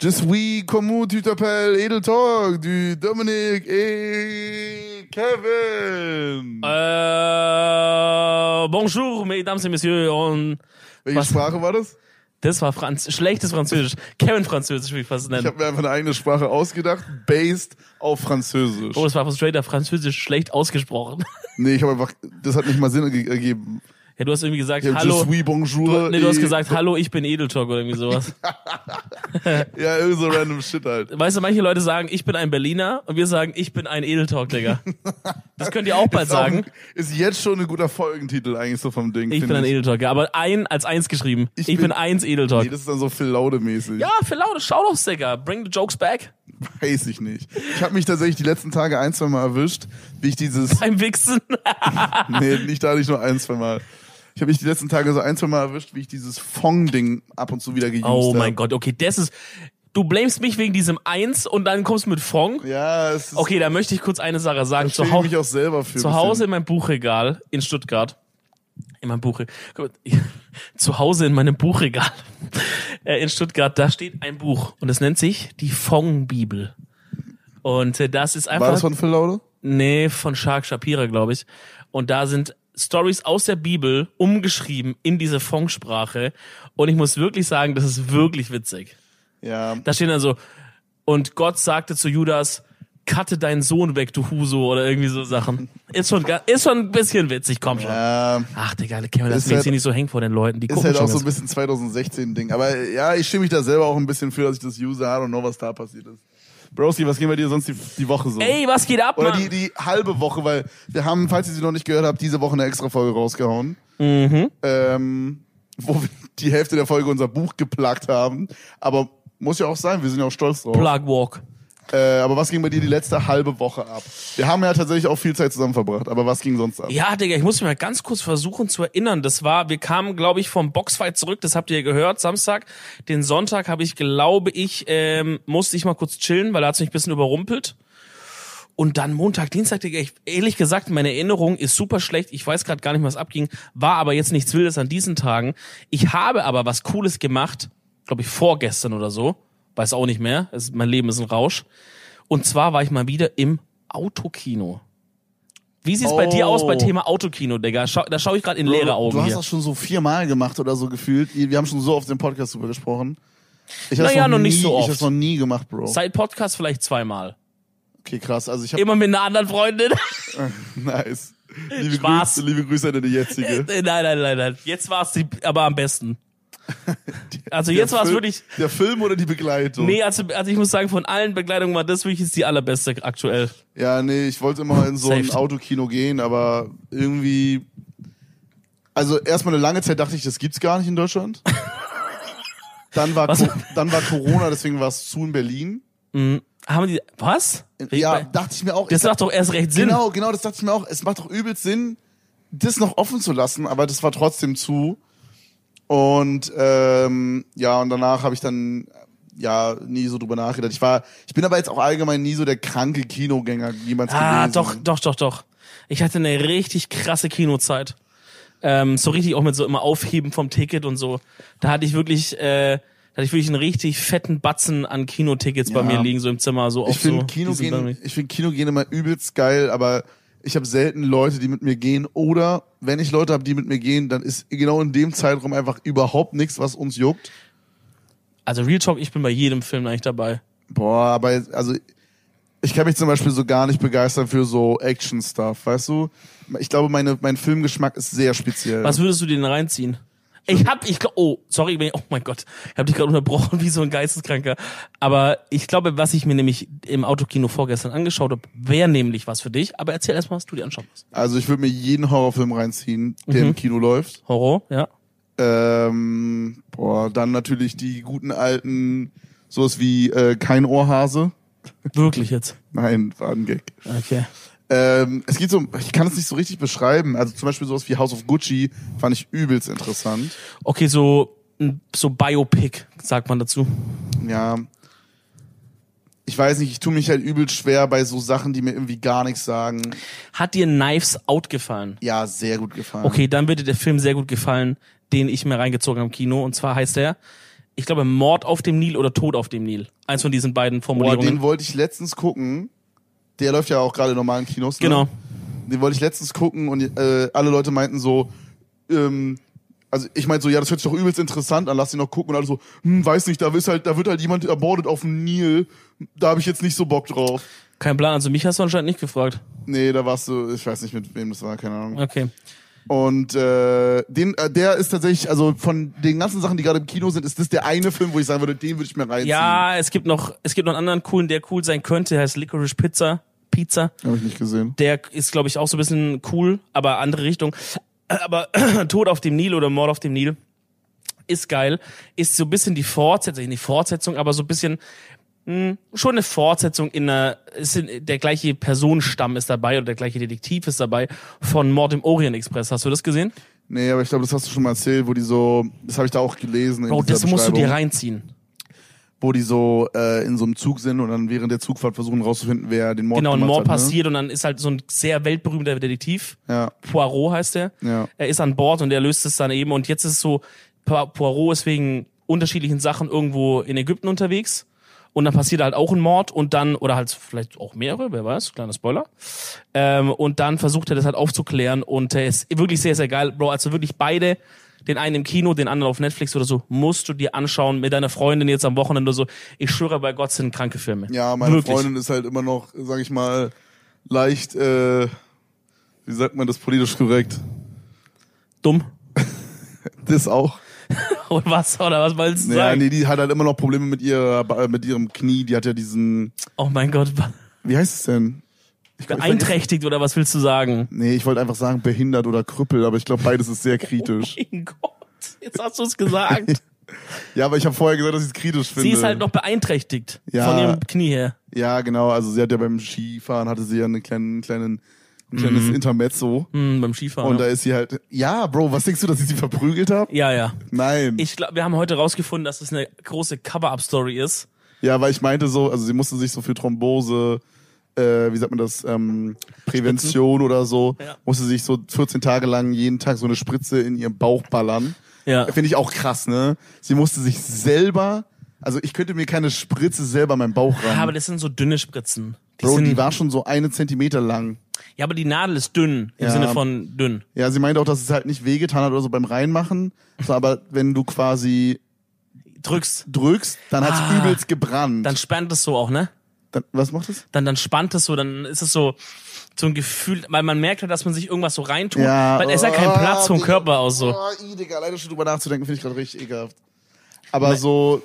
Je suis comment tu t'appelles Edel Talk du Dominik Kevin. Bonjour, mesdames et messieurs. Und Welche Sprache war das? das war schlechtes Französisch. Kevin Französisch, wie ich fast nennen. Ich habe mir einfach eine eigene Sprache ausgedacht, based auf Französisch. Oh, das war straight auf Französisch schlecht ausgesprochen. Nee, ich habe einfach, das hat nicht mal Sinn ergeben. Ja, du hast irgendwie gesagt, Ja, hallo. Je suis bonjour. Du hast gesagt, hallo, ich bin Edeltalk oder irgendwie sowas. Ja, irgendwie so random Shit halt. Weißt du, manche Leute sagen, ich bin ein Berliner und wir sagen, ich bin ein Edeltalk, Digga. Das könnt ihr auch bald sagen. Ist jetzt schon ein guter Folgentitel eigentlich so vom Ding. Ich bin ein Edeltalk, ja, aber als eins geschrieben. Ich bin eins Edeltalk. Nee, das ist dann so Phil Laude-mäßig. Ja, für Laude, schau doch, Digga. Bring the jokes back. Weiß ich nicht. Ich habe mich tatsächlich die letzten Tage 1-2 Mal erwischt, wie ich dieses... Beim Wichsen. Nee, nicht nur 1-2 Mal. Ich habe mich die letzten Tage so 1-2 Mal erwischt, wie ich dieses Fong-Ding ab und zu wieder geused habe. Oh mein Gott, okay, das ist... Du blamest mich wegen diesem Eins und dann kommst du mit Fong? Ja, es ist... Okay, da möchte ich kurz eine Sache sagen. Da schäme ich mich auch selber für. Zu Hause in meinem Buchregal in Stuttgart. In meinem Buchregal. Zu Hause in meinem Buchregal in Stuttgart, da steht ein Buch und es nennt sich die Fong-Bibel. Und das ist einfach... War das von Phil Laude? Nee, von Shark Shapira, glaube ich. Und da sind Stories aus der Bibel umgeschrieben in diese Fong-Sprache. Und ich muss wirklich sagen, das ist wirklich witzig. Ja. Da stehen dann so, und Gott sagte zu Judas, cutte deinen Sohn weg, du Huso, oder irgendwie so Sachen. Ist schon ein bisschen witzig, komm schon. Ja. Ach, Digga, Kevin, lass Ist mich halt- hier nicht so hängen vor den Leuten. Die Ist gucken halt schon auch so das. ein bisschen 2016-Ding. Aber ja, ich schäme mich da selber auch ein bisschen für, dass ich das use. I don't know, was da passiert ist. Broski, was geht bei dir sonst die Woche so? Ey, was geht ab, Oder Mann? die halbe Woche, weil wir haben, falls ihr sie noch nicht gehört habt, diese Woche eine extra Folge rausgehauen. Mhm. Wo wir die Hälfte der Folge unser Buch geplagt haben. Aber muss ja auch sein, wir sind ja auch stolz drauf. Plug Walk. Aber was ging bei dir die letzte halbe Woche ab? Wir haben ja tatsächlich auch viel Zeit zusammen verbracht, aber was ging sonst ab? Ja, Digga, ich muss mich mal ganz kurz versuchen zu erinnern. Wir kamen, glaube ich, vom Boxfight zurück, das habt ihr ja gehört, Samstag. Den Sonntag habe ich, musste ich mal kurz chillen, weil er hat mich ein bisschen überrumpelt. Und dann Montag, Dienstag, Digga, ehrlich gesagt, meine Erinnerung ist super schlecht. Ich weiß gerade gar nicht, was abging, war aber jetzt nichts Wildes an diesen Tagen. Ich habe aber was Cooles gemacht, glaube ich, vorgestern oder so. Weiß auch nicht mehr. Mein Leben ist ein Rausch. Und zwar war ich mal wieder im Autokino. Wie sieht's bei dir aus bei Thema Autokino, Digga? Da schaue ich gerade in leere Augen. Du hast hier. das schon so 4-mal gemacht oder so gefühlt. Wir haben schon so oft im Podcast drüber gesprochen. Ich hab's Naja, noch nicht so oft. Ich hab's noch nie gemacht, Bro. Seit Podcast vielleicht 2-mal. Okay, krass. Also ich hab... Immer mit einer anderen Freundin. Nice. Spaß. Liebe Grüße an deine jetzige. Nein. Jetzt war's aber am besten. Also jetzt war es wirklich... Der Film oder die Begleitung? Nee, also ich muss sagen, von allen Begleitungen war das wirklich die allerbeste aktuell. Ja, nee, ich wollte immer in so ein Safe. Autokino gehen, aber irgendwie... Also erstmal eine lange Zeit dachte ich, das gibt's gar nicht in Deutschland. Dann war Corona, deswegen war es zu in Berlin. Haben die... Was? Ja, dachte ich mir auch. Das macht doch erst recht Sinn. Genau, das dachte ich mir auch. Es macht doch übelst Sinn, das noch offen zu lassen, aber das war trotzdem zu. Und und danach habe ich dann nie so drüber nachgedacht. Ich bin aber jetzt auch allgemein nie so der kranke Kinogänger jemals gewesen. Doch. Ich hatte eine richtig krasse Kinozeit. So richtig auch mit so immer Aufheben vom Ticket und so. Da hatte ich wirklich einen richtig fetten Batzen an Kinotickets bei mir liegen, so im Zimmer. So Ich finde Kinogehen immer übelst geil, aber ich habe selten Leute, die mit mir gehen. Oder wenn ich Leute habe, die mit mir gehen, dann ist genau in dem Zeitraum einfach überhaupt nichts, was uns juckt. Also Real Talk, ich bin bei jedem Film eigentlich dabei. Boah, aber also ich kann mich zum Beispiel so gar nicht begeistern für so Action-Stuff, weißt du? Ich glaube, mein Filmgeschmack ist sehr speziell. Was würdest du dir denn reinziehen? Oh mein Gott, ich habe dich gerade unterbrochen wie so ein Geisteskranker. Aber ich glaube, was ich mir nämlich im Autokino vorgestern angeschaut habe, wäre nämlich was für dich. Aber erzähl erstmal, was du dir anschauen musst. Also ich würde mir jeden Horrorfilm reinziehen, der im Kino läuft. Horror, ja. Dann natürlich die guten alten, sowas wie Kein Ohrhase. Wirklich jetzt? Nein, war ein Gag. Okay. Es geht so, ich kann es nicht so richtig beschreiben. Also zum Beispiel sowas wie House of Gucci fand ich übelst interessant. Okay, so Biopic, sagt man dazu. Ja. Ich weiß nicht, ich tue mich halt übelst schwer bei so Sachen, die mir irgendwie gar nichts sagen. Hat dir Knives Out gefallen? Ja, sehr gut gefallen. Okay, dann wird dir der Film sehr gut gefallen, den ich mir reingezogen habe im Kino. Und zwar heißt der, Ich glaube, Mord auf dem Nil oder Tod auf dem Nil. Eins von diesen beiden Boah, Formulierungen. den wollte ich letztens gucken. Der läuft ja auch gerade in normalen Kinos. Ne? Genau. Den wollte ich letztens gucken und alle Leute meinten so, also ich meinte so, ja, das hört sich doch übelst interessant an, lass ihn noch gucken. Und alle so, weiß nicht, da wird halt jemand ermordet auf dem Nil. Da habe ich jetzt nicht so Bock drauf. Kein Plan, also mich hast du anscheinend nicht gefragt. Nee, da warst du, ich weiß nicht, mit wem das war, keine Ahnung. Okay. Und der ist tatsächlich, also von den ganzen Sachen, die gerade im Kino sind, ist das der eine Film, wo ich sagen würde, den würde ich mir reinziehen. Ja, es gibt noch einen anderen coolen, der cool sein könnte, der heißt Licorice Pizza. Habe ich nicht gesehen. Der ist, glaube ich, auch so ein bisschen cool, aber andere Richtung. Aber Tod auf dem Nil oder Mord auf dem Nil ist geil. Ist so ein bisschen die Fortsetzung, nicht Fortsetzung, aber so ein bisschen schon eine Fortsetzung der gleiche Personenstamm ist dabei oder der gleiche Detektiv ist dabei von Mord im Orient Express. Hast du das gesehen? Nee, aber ich glaube, das hast du schon mal erzählt, wo die so, das habe ich da auch gelesen. Bro, das musst du dir reinziehen. Wo die so in so einem Zug sind und dann während der Zugfahrt versuchen rauszufinden, wer den Mord gemacht hat. Genau, ein Mord hat, passiert und dann ist halt so ein sehr weltberühmter Detektiv. Ja. Poirot heißt er. Ja. Er ist an Bord und er löst es dann eben. Und jetzt ist es so, Poirot ist wegen unterschiedlichen Sachen irgendwo in Ägypten unterwegs. Und dann passiert halt auch ein Mord und dann, oder halt vielleicht auch mehrere, wer weiß, kleiner Spoiler. Und dann versucht er das halt aufzuklären und er ist wirklich sehr, sehr geil. Bro, also wirklich beide, den einen im Kino, den anderen auf Netflix oder so, musst du dir anschauen mit deiner Freundin jetzt am Wochenende oder so. Ich schwöre bei Gott, sind kranke Filme. Ja, meine wirklich. Freundin ist halt immer noch, sag ich mal, leicht, wie sagt man das politisch korrekt? Dumm. Das auch. Oder was wolltest du Ja, sagen? nee, die hat halt immer noch Probleme mit ihrem Knie. Die hat ja diesen, Oh mein Gott, wie heißt es denn? beeinträchtigt oder was willst du sagen? Nee, ich wollte einfach sagen behindert oder Krüppel, aber ich glaube, beides ist sehr kritisch. Oh mein Gott, jetzt hast du es gesagt. Ja, aber ich habe vorher gesagt, dass ich es kritisch finde. Sie ist halt noch beeinträchtigt Ja. von ihrem Knie her. Ja, genau. Also sie hat ja beim Skifahren hatte sie ja ein kleines Intermezzo. Beim Skifahren. Und da ist sie halt, ja, Bro, was denkst du, dass ich sie verprügelt habe? Ja. Nein. Ich glaube, wir haben heute rausgefunden, dass es eine große Cover-Up-Story ist. Ja, weil ich meinte so, also sie musste sich so für Thrombose, wie sagt man das, Prävention oder so, Ja. musste sich so 14 Tage lang jeden Tag so eine Spritze in ihren Bauch ballern. Ja. Finde ich auch krass, ne? Sie musste sich selber, also ich könnte mir keine Spritze selber in meinen Bauch rammen. Aber das sind so dünne Spritzen. Bro, die war schon so 1 Zentimeter lang. Ja, aber die Nadel ist dünn, im Ja. Sinne von dünn. Ja, sie meinte auch, dass es halt nicht wehgetan hat oder so beim Reinmachen. So, aber wenn du quasi drückst, dann hat's übelst gebrannt. Dann spannt es so auch, ne? Dann, was macht es? Dann spannt es so, dann ist es so ein Gefühl, weil man merkt halt, dass man sich irgendwas so reintut, Ja, weil es ist ja kein Platz vom Körper aus so. Digga, alleine schon drüber nachzudenken, finde ich gerade richtig ekelhaft. Aber so,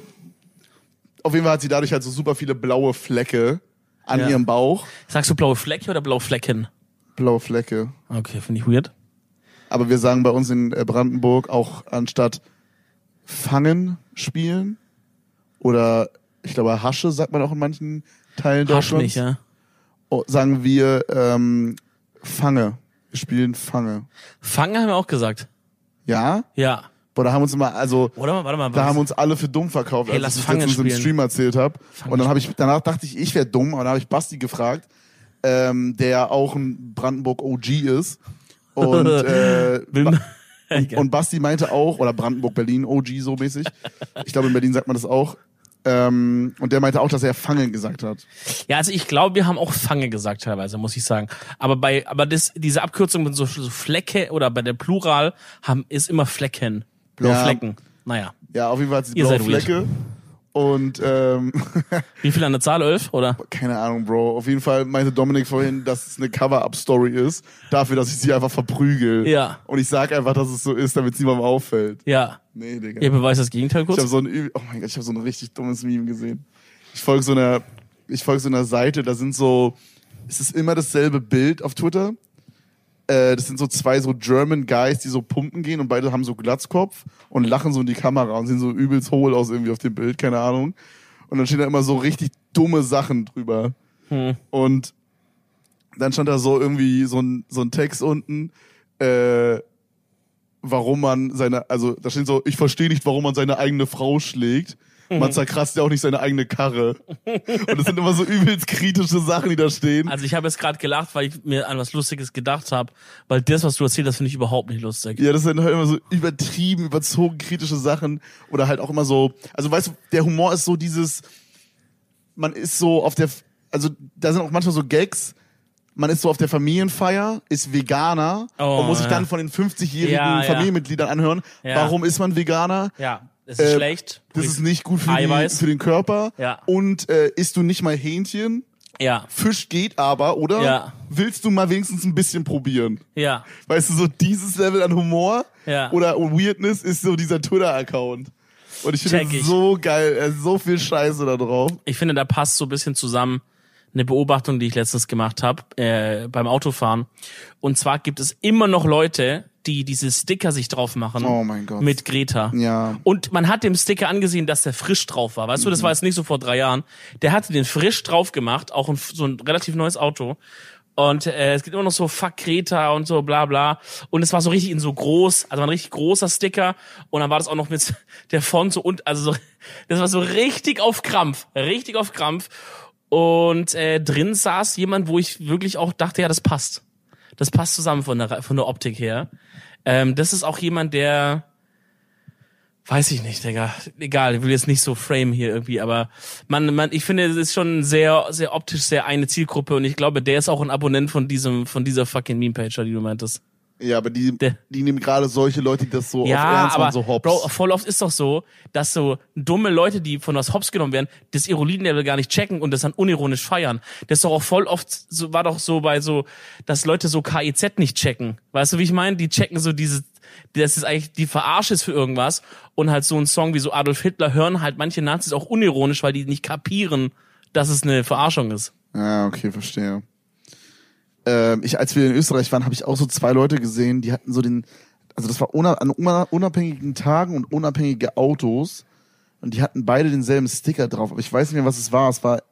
auf jeden Fall hat sie dadurch halt so super viele blaue Flecke an Ja. ihrem Bauch. Sagst du blaue Flecke oder blaue Flecken? Blaue Flecke. Okay, finde ich weird. Aber wir sagen bei uns in Brandenburg auch anstatt fangen, spielen oder ich glaube Hasche sagt man auch in manchen Teilen Hasch Deutschlands. nicht, ja. Oh, sagen wir Fange. Wir spielen Fange. Fangen haben wir auch gesagt. Ja? Ja. Boah, da haben uns immer, also Oder warte mal, da was? haben uns alle für dumm verkauft, Hey, als lass ich das Fange letztens im spielen. Stream erzählt habe. Und dann danach dachte ich wäre dumm, und dann habe ich Basti gefragt, der auch ein Brandenburg OG ist. Und, und Basti meinte auch, oder Brandenburg Berlin OG so mäßig. Ich glaube in Berlin sagt man das auch. Und der meinte auch, dass er Fangen gesagt hat. Ja, also ich glaube, wir haben auch Fange gesagt teilweise, muss ich sagen. Aber diese Abkürzung mit so Flecke oder bei der Plural ist immer Flecken. Blaue Ja. Flecken. Naja. Ja, auf jeden Fall hat sie Ihr blaue seid weird. Flecke. Und Wie viel an der Zahl? 11, oder? keine Ahnung, Bro. Auf jeden Fall meinte Dominik vorhin, dass es eine Cover-Up-Story ist, dafür, dass ich sie einfach verprügel. Ja. Und ich sag einfach, dass es so ist, damit es niemandem auffällt. Ja. Nee, Digga. Ihr beweist das Gegenteil kurz? Ich habe oh mein Gott, ich habe so ein richtig dummes Meme gesehen. Ich folge so einer Seite, da sind so, es ist immer dasselbe Bild auf Twitter. Das sind so zwei so German Guys, die so pumpen gehen und beide haben so Glatzkopf und lachen so in die Kamera und sehen so übelst hohl aus irgendwie auf dem Bild, keine Ahnung. Und dann stehen da immer so richtig dumme Sachen drüber. Und dann stand da so irgendwie so ein Text unten, warum man da steht so, ich verstehe nicht, warum man seine eigene Frau schlägt. Man zerkratzt ja auch nicht seine eigene Karre. Und das sind immer so übelst kritische Sachen, die da stehen. Also ich habe jetzt gerade gelacht, weil ich mir an was Lustiges gedacht habe, weil das, was du erzählt hast, finde ich überhaupt nicht lustig. Ja, das sind halt immer so übertrieben, überzogen kritische Sachen. Oder halt auch immer so, also weißt du, der Humor ist so dieses, man ist so auf der, also da sind auch manchmal so Gags, man ist so auf der Familienfeier, ist Veganer und muss sich dann von den 50-jährigen Familienmitgliedern anhören, warum ist man Veganer? Ja, das ist schlecht. Das ist nicht gut für den Körper. Ja. Und isst du nicht mal Hähnchen? Ja. Fisch geht aber, oder? Ja. Willst du mal wenigstens ein bisschen probieren? Ja. Weißt du, so dieses Level an Humor oder Weirdness ist so dieser Twitter-Account. Und ich finde das so geil, so viel Scheiße da drauf. Ich finde, da passt so ein bisschen zusammen eine Beobachtung, die ich letztens gemacht habe beim Autofahren. Und zwar gibt es immer noch Leute, die diese Sticker sich drauf machen. Oh mein Gott. Mit Greta. Ja. Und man hat dem Sticker angesehen, dass der frisch drauf war. Weißt du, das war jetzt nicht so vor 3 Jahren. Der hatte den frisch drauf gemacht, auch so ein relativ neues Auto. Und es gibt immer noch so Fuck Greta und so bla bla. Und es war so richtig in so groß, also ein richtig großer Sticker. Und dann war das auch noch mit der Font so also so, das war so richtig auf Krampf. Richtig auf Krampf. Und drin saß jemand, wo ich wirklich auch dachte, ja, das passt. Das passt zusammen von der Optik her. Das ist auch jemand, der, weiß ich nicht, Digga. Egal, ich will jetzt nicht so frame hier irgendwie, aber ich finde, es ist schon sehr, sehr optisch sehr eine Zielgruppe und ich glaube, der ist auch ein Abonnent von dieser fucking Meme-Pager, die du meintest. Ja, aber die nehmen gerade solche Leute, die das so auf ja, Ernst aber und so hops. Bro, voll oft ist doch so, dass so dumme Leute, die von was hops genommen werden, das Ironie-Level gar nicht checken und das dann unironisch feiern. Das ist doch auch voll oft, so war doch so bei so, dass Leute so KIZ nicht checken. Weißt du, wie ich meine? Die checken so das ist eigentlich die Verarsche ist für irgendwas und halt so ein Song wie so Adolf Hitler hören halt manche Nazis auch unironisch, weil die nicht kapieren, dass es eine Verarschung ist. Ja, okay, verstehe. Als wir in Österreich waren, habe ich auch so 2 Leute gesehen, die hatten so also das war an unabhängigen Tagen und unabhängige Autos und die hatten beide denselben Sticker drauf, aber ich weiß nicht mehr, was es war.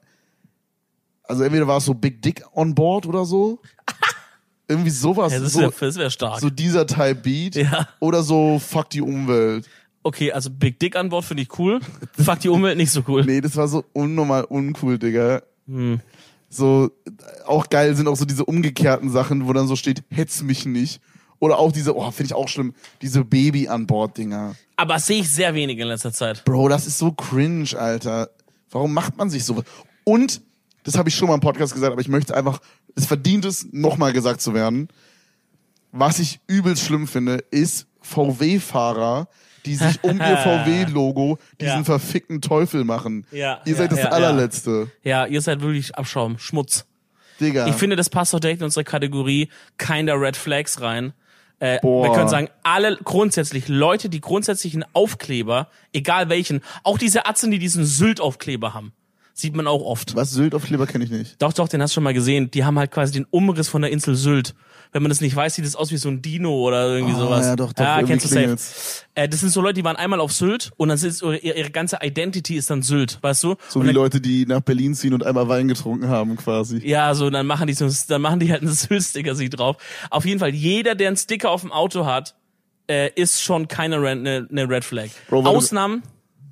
Also entweder war es so Big Dick on Board oder so. Irgendwie sowas. Ja, das wär stark. So dieser Type Beat. Ja. Oder so Fuck die Umwelt. Okay, also Big Dick an Bord finde ich cool. Fuck die Umwelt nicht so cool. Nee, das war so unnormal uncool, Digga. So, auch geil sind auch so diese umgekehrten Sachen, wo dann so steht, hetz mich nicht. Oder auch diese, finde ich auch schlimm, diese Baby-an-Bord-Dinger. Aber sehe ich sehr wenig in letzter Zeit. Bro, das ist so cringe, Alter. Warum macht man sich sowas? Und, das habe ich schon mal im Podcast gesagt, aber ich möchte einfach, es verdient es, nochmal gesagt zu werden. Was ich übelst schlimm finde, ist VW-Fahrer, die sich um ihr VW-Logo diesen verfickten Teufel machen. Ja, ihr seid das allerletzte. Ja, ihr seid wirklich Abschaum, Schmutz. Digga. Ich finde, das passt doch direkt in unsere Kategorie Kinder Red Flags rein. Wir können sagen, alle grundsätzlich, Leute, die grundsätzlich einen Aufkleber, egal welchen, auch diese Atzen, die diesen Sylt-Aufkleber haben, sieht man auch oft. Was, Sylt-Aufkleber kenne ich nicht. Doch, den hast du schon mal gesehen. Die haben halt quasi den Umriss von der Insel Sylt. Wenn man das nicht weiß, sieht das aus wie so ein Dino oder irgendwie sowas. Ja, doch, kennst du safe. Das sind so Leute, die waren einmal auf Sylt und dann ist ihre ganze Identity ist dann Sylt, weißt du? So wie Leute, die nach Berlin ziehen und einmal Wein getrunken haben, quasi. Ja, so, dann machen die halt einen Sylt-Sticker sich drauf. Auf jeden Fall, jeder, der einen Sticker auf dem Auto hat, ist schon keine eine Red Flag. Bro, Ausnahmen,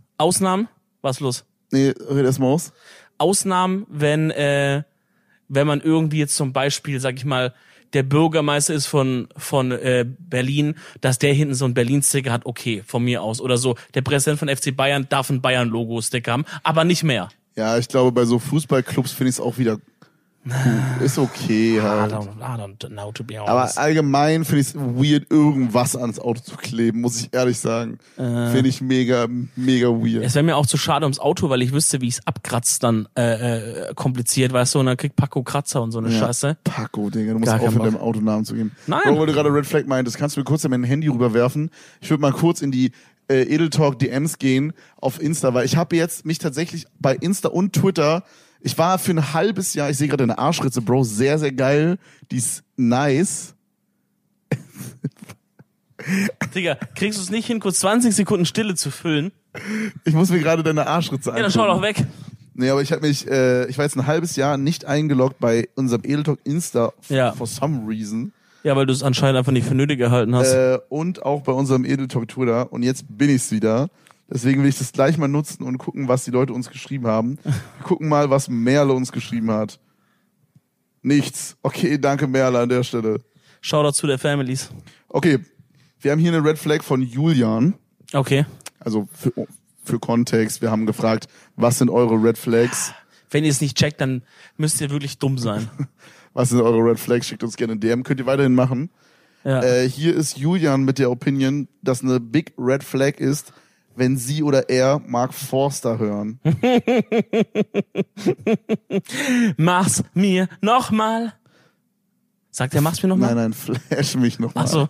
was los? Nee, red erst mal aus. Ausnahmen, wenn man irgendwie jetzt zum Beispiel, sag ich mal, der Bürgermeister ist von Berlin, dass der hinten so ein Berlin-Sticker hat, okay, von mir aus. Oder so, der Präsident von FC Bayern darf ein Bayern-Logo-Sticker haben, aber nicht mehr. Ja, ich glaube, bei so Fußballclubs finde ich es auch wieder cool. Ist okay halt. I don't know, to be honest. Aber allgemein finde ich es weird, irgendwas ans Auto zu kleben, muss ich ehrlich sagen. Finde ich mega, mega weird. Es wäre mir auch zu schade ums Auto, weil ich wüsste, wie ich es abkratzt, dann kompliziert, weißt du, und dann kriegt Paco Kratzer und so eine Scheiße. Paco, Digga, du musst Gar keinen aufhören, Bock. deinem Autonamen zu geben. Nein. Bro, weil du gerade Red Flag meintest, kannst du mir kurz mein Handy rüberwerfen? Ich würde mal kurz in die Edel Talk DMs gehen auf Insta, weil ich habe jetzt mich tatsächlich bei Insta und Twitter, ich war für ein halbes Jahr, ich sehe gerade eine Arschritze, Bro, sehr, sehr geil, die ist nice. Digga, kriegst du es nicht hin, kurz 20 Sekunden Stille zu füllen? Ich muss mir gerade deine Arschritze angucken. Ja, dann schau doch weg. Nee, aber ich habe mich, ich war jetzt ein halbes Jahr nicht eingeloggt bei unserem Edel Talk Insta for some reason. Ja, weil du es anscheinend einfach nicht für nötig gehalten hast. Und auch bei unserem Edel Talk Twitter. Und jetzt bin ich's wieder. Deswegen will ich das gleich mal nutzen und gucken, was die Leute uns geschrieben haben. Wir gucken mal, was Merle uns geschrieben hat. Nichts. Okay, danke Merle an der Stelle. Shoutout zu der Families. Okay, wir haben hier eine Red Flag von Julian. Okay. Also für Kontext, wir haben gefragt, was sind eure Red Flags? Wenn ihr es nicht checkt, dann müsst ihr wirklich dumm sein. Was sind eure Red Flags? Schickt uns gerne ein DM, könnt ihr weiterhin machen. Ja. Hier ist Julian mit der Opinion, dass eine Big Red Flag ist, wenn sie oder er Mark Forster hören. Mach's mir nochmal. Sagt er, mach's mir nochmal? Nein, flash mich nochmal. Ach so.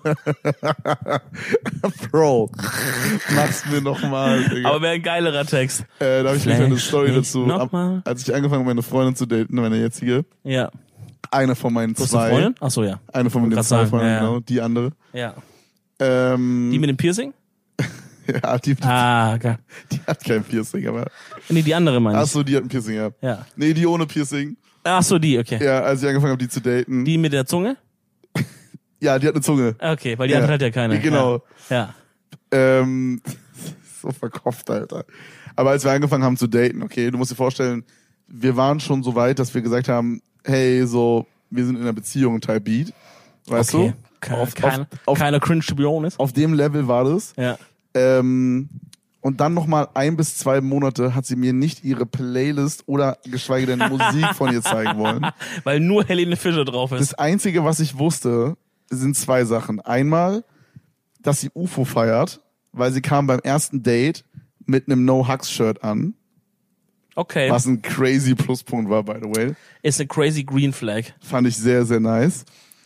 Bro, mach's mir nochmal. Aber wäre ein geilerer Text. Da habe ich mir eine Story mich dazu. noch mal. Als ich angefangen habe, meine Freundin zu daten, meine jetzige, Ja. eine von meinen Du hast eine zwei. Freundin? Ach so, ja. Eine von meinen grad zwei sagen, Freunden, ja, ja. genau, die andere. Ja. Die Die mit dem Piercing? ja, die Geil. hat kein Piercing, aber. Nee, die andere meine ich. Ach so, die hat ein Piercing, ja. Ja. Nee, die ohne Piercing. Ach so, die, okay. Ja, als ich angefangen habe, die zu daten. Die mit der Zunge? Ja, die hat eine Zunge. Okay, weil die andere hat ja keine. Genau. Ja. So verkopft, Alter. Aber als wir angefangen haben zu daten, okay, du musst dir vorstellen, wir waren schon so weit, dass wir gesagt haben, hey, so, wir sind in einer Beziehung, Type Beat. Weißt Okay. du? Keiner cringe to be honest. Auf dem Level war das. Ja. Und dann nochmal 1 bis 2 Monate hat sie mir nicht ihre Playlist oder geschweige denn Musik von ihr zeigen wollen. Weil nur Helene Fischer drauf ist. Das Einzige, was ich wusste, sind 2 Sachen. Einmal, dass sie UFO feiert, weil sie kam beim ersten Date mit einem No-Hugs-Shirt an. Okay. Was ein crazy Pluspunkt war, by the way. Ist eine crazy Green Flag. Fand ich sehr, sehr nice.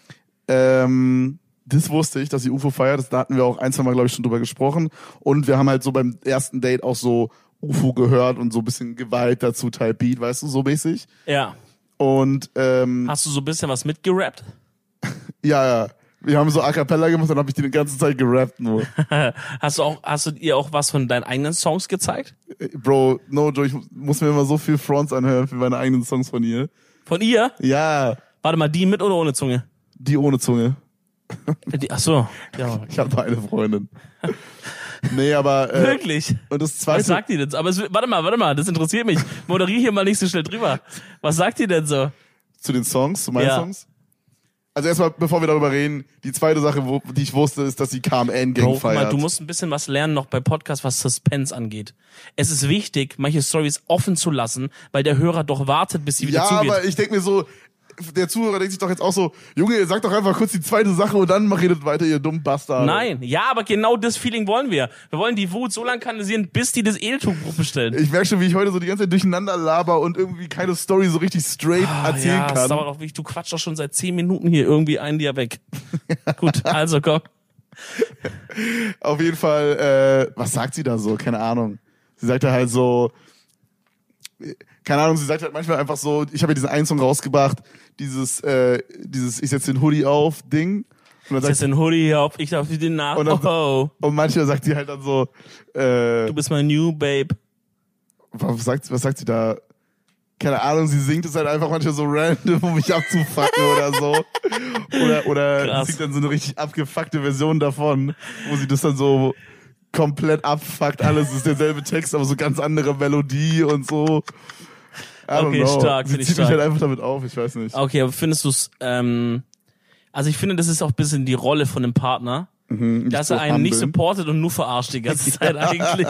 Das wusste ich, dass sie UFO feiert. Da hatten wir auch 1-2 Mal, glaube ich, schon drüber gesprochen. Und wir haben halt so beim ersten Date auch so UFO gehört und so ein bisschen Gewalt dazu, Type Beat, weißt du, so mäßig. Ja. Und Hast du so ein bisschen was mitgerappt? ja. Wir haben so A Cappella gemacht, dann habe ich die ganze Zeit gerappt nur. Hast du ihr auch was von deinen eigenen Songs gezeigt? Bro, no Joe, ich muss mir immer so viel Fronts anhören für meine eigenen Songs von ihr. Von ihr? Ja, Warte mal, die mit oder ohne Zunge? die ohne Zunge. Ach so. Ja. Ich habe nur eine Freundin. Nee, aber Wirklich? und das zweite, Was sagt die denn? Aber warte mal, das interessiert mich. Moderier hier mal nicht so schnell drüber. Was sagt die denn so? zu den Songs, zu meinen Ja. Songs. Also erstmal, bevor wir darüber reden, die zweite Sache, die ich wusste, ist, dass sie KMN Gang Bro, guck feiert. mal, du musst ein bisschen was lernen noch bei Podcasts, was Suspense angeht. Es ist wichtig, manche Storys offen zu lassen, weil der Hörer doch wartet, bis sie wieder ja, zugeht. aber ich denke mir so, der Zuhörer denkt sich doch jetzt auch so, Junge, ihr sagt doch einfach kurz die zweite Sache und dann redet weiter, ihr dummen Bastard. Nein, ja, aber genau das Feeling wollen wir. Wir wollen die Wut so lange kanalisieren, bis die das Edeltuchbuch bestellen. Ich merke schon, wie ich heute so die ganze Zeit durcheinander laber und irgendwie keine Story so richtig straight erzählen ja, das kann. dauert auch wirklich, du quatschst doch schon seit 10 Minuten hier irgendwie einen dir weg. Gut, also komm. Auf jeden Fall, was sagt sie da so? Keine Ahnung. Sie sagt da halt so, keine Ahnung, sie sagt halt manchmal einfach so, ich habe ja diesen einen Song rausgebracht, dieses ich setze den Hoodie auf Ding. Und dann Ich setz den Hoodie auf, ich darf dir den nach. Und dann- Oh, und manchmal sagt sie halt dann so, du bist mein New Babe. was sagt sie da? Keine Ahnung, sie singt es halt einfach manchmal so random, um mich abzufucken oder so. Oder Krass. singt dann so eine richtig abgefuckte Version davon, wo sie das dann so komplett abfuckt. Alles ist derselbe Text, aber so ganz andere Melodie und so. I don't Okay, know. stark, Sie find ich zieht mich stark. halt einfach damit auf, ich weiß nicht. Okay, aber findest du's, also ich finde, das ist auch ein bisschen die Rolle von dem Partner, dass er einen nicht humbeln. supportet und nur verarscht die ganze Zeit eigentlich.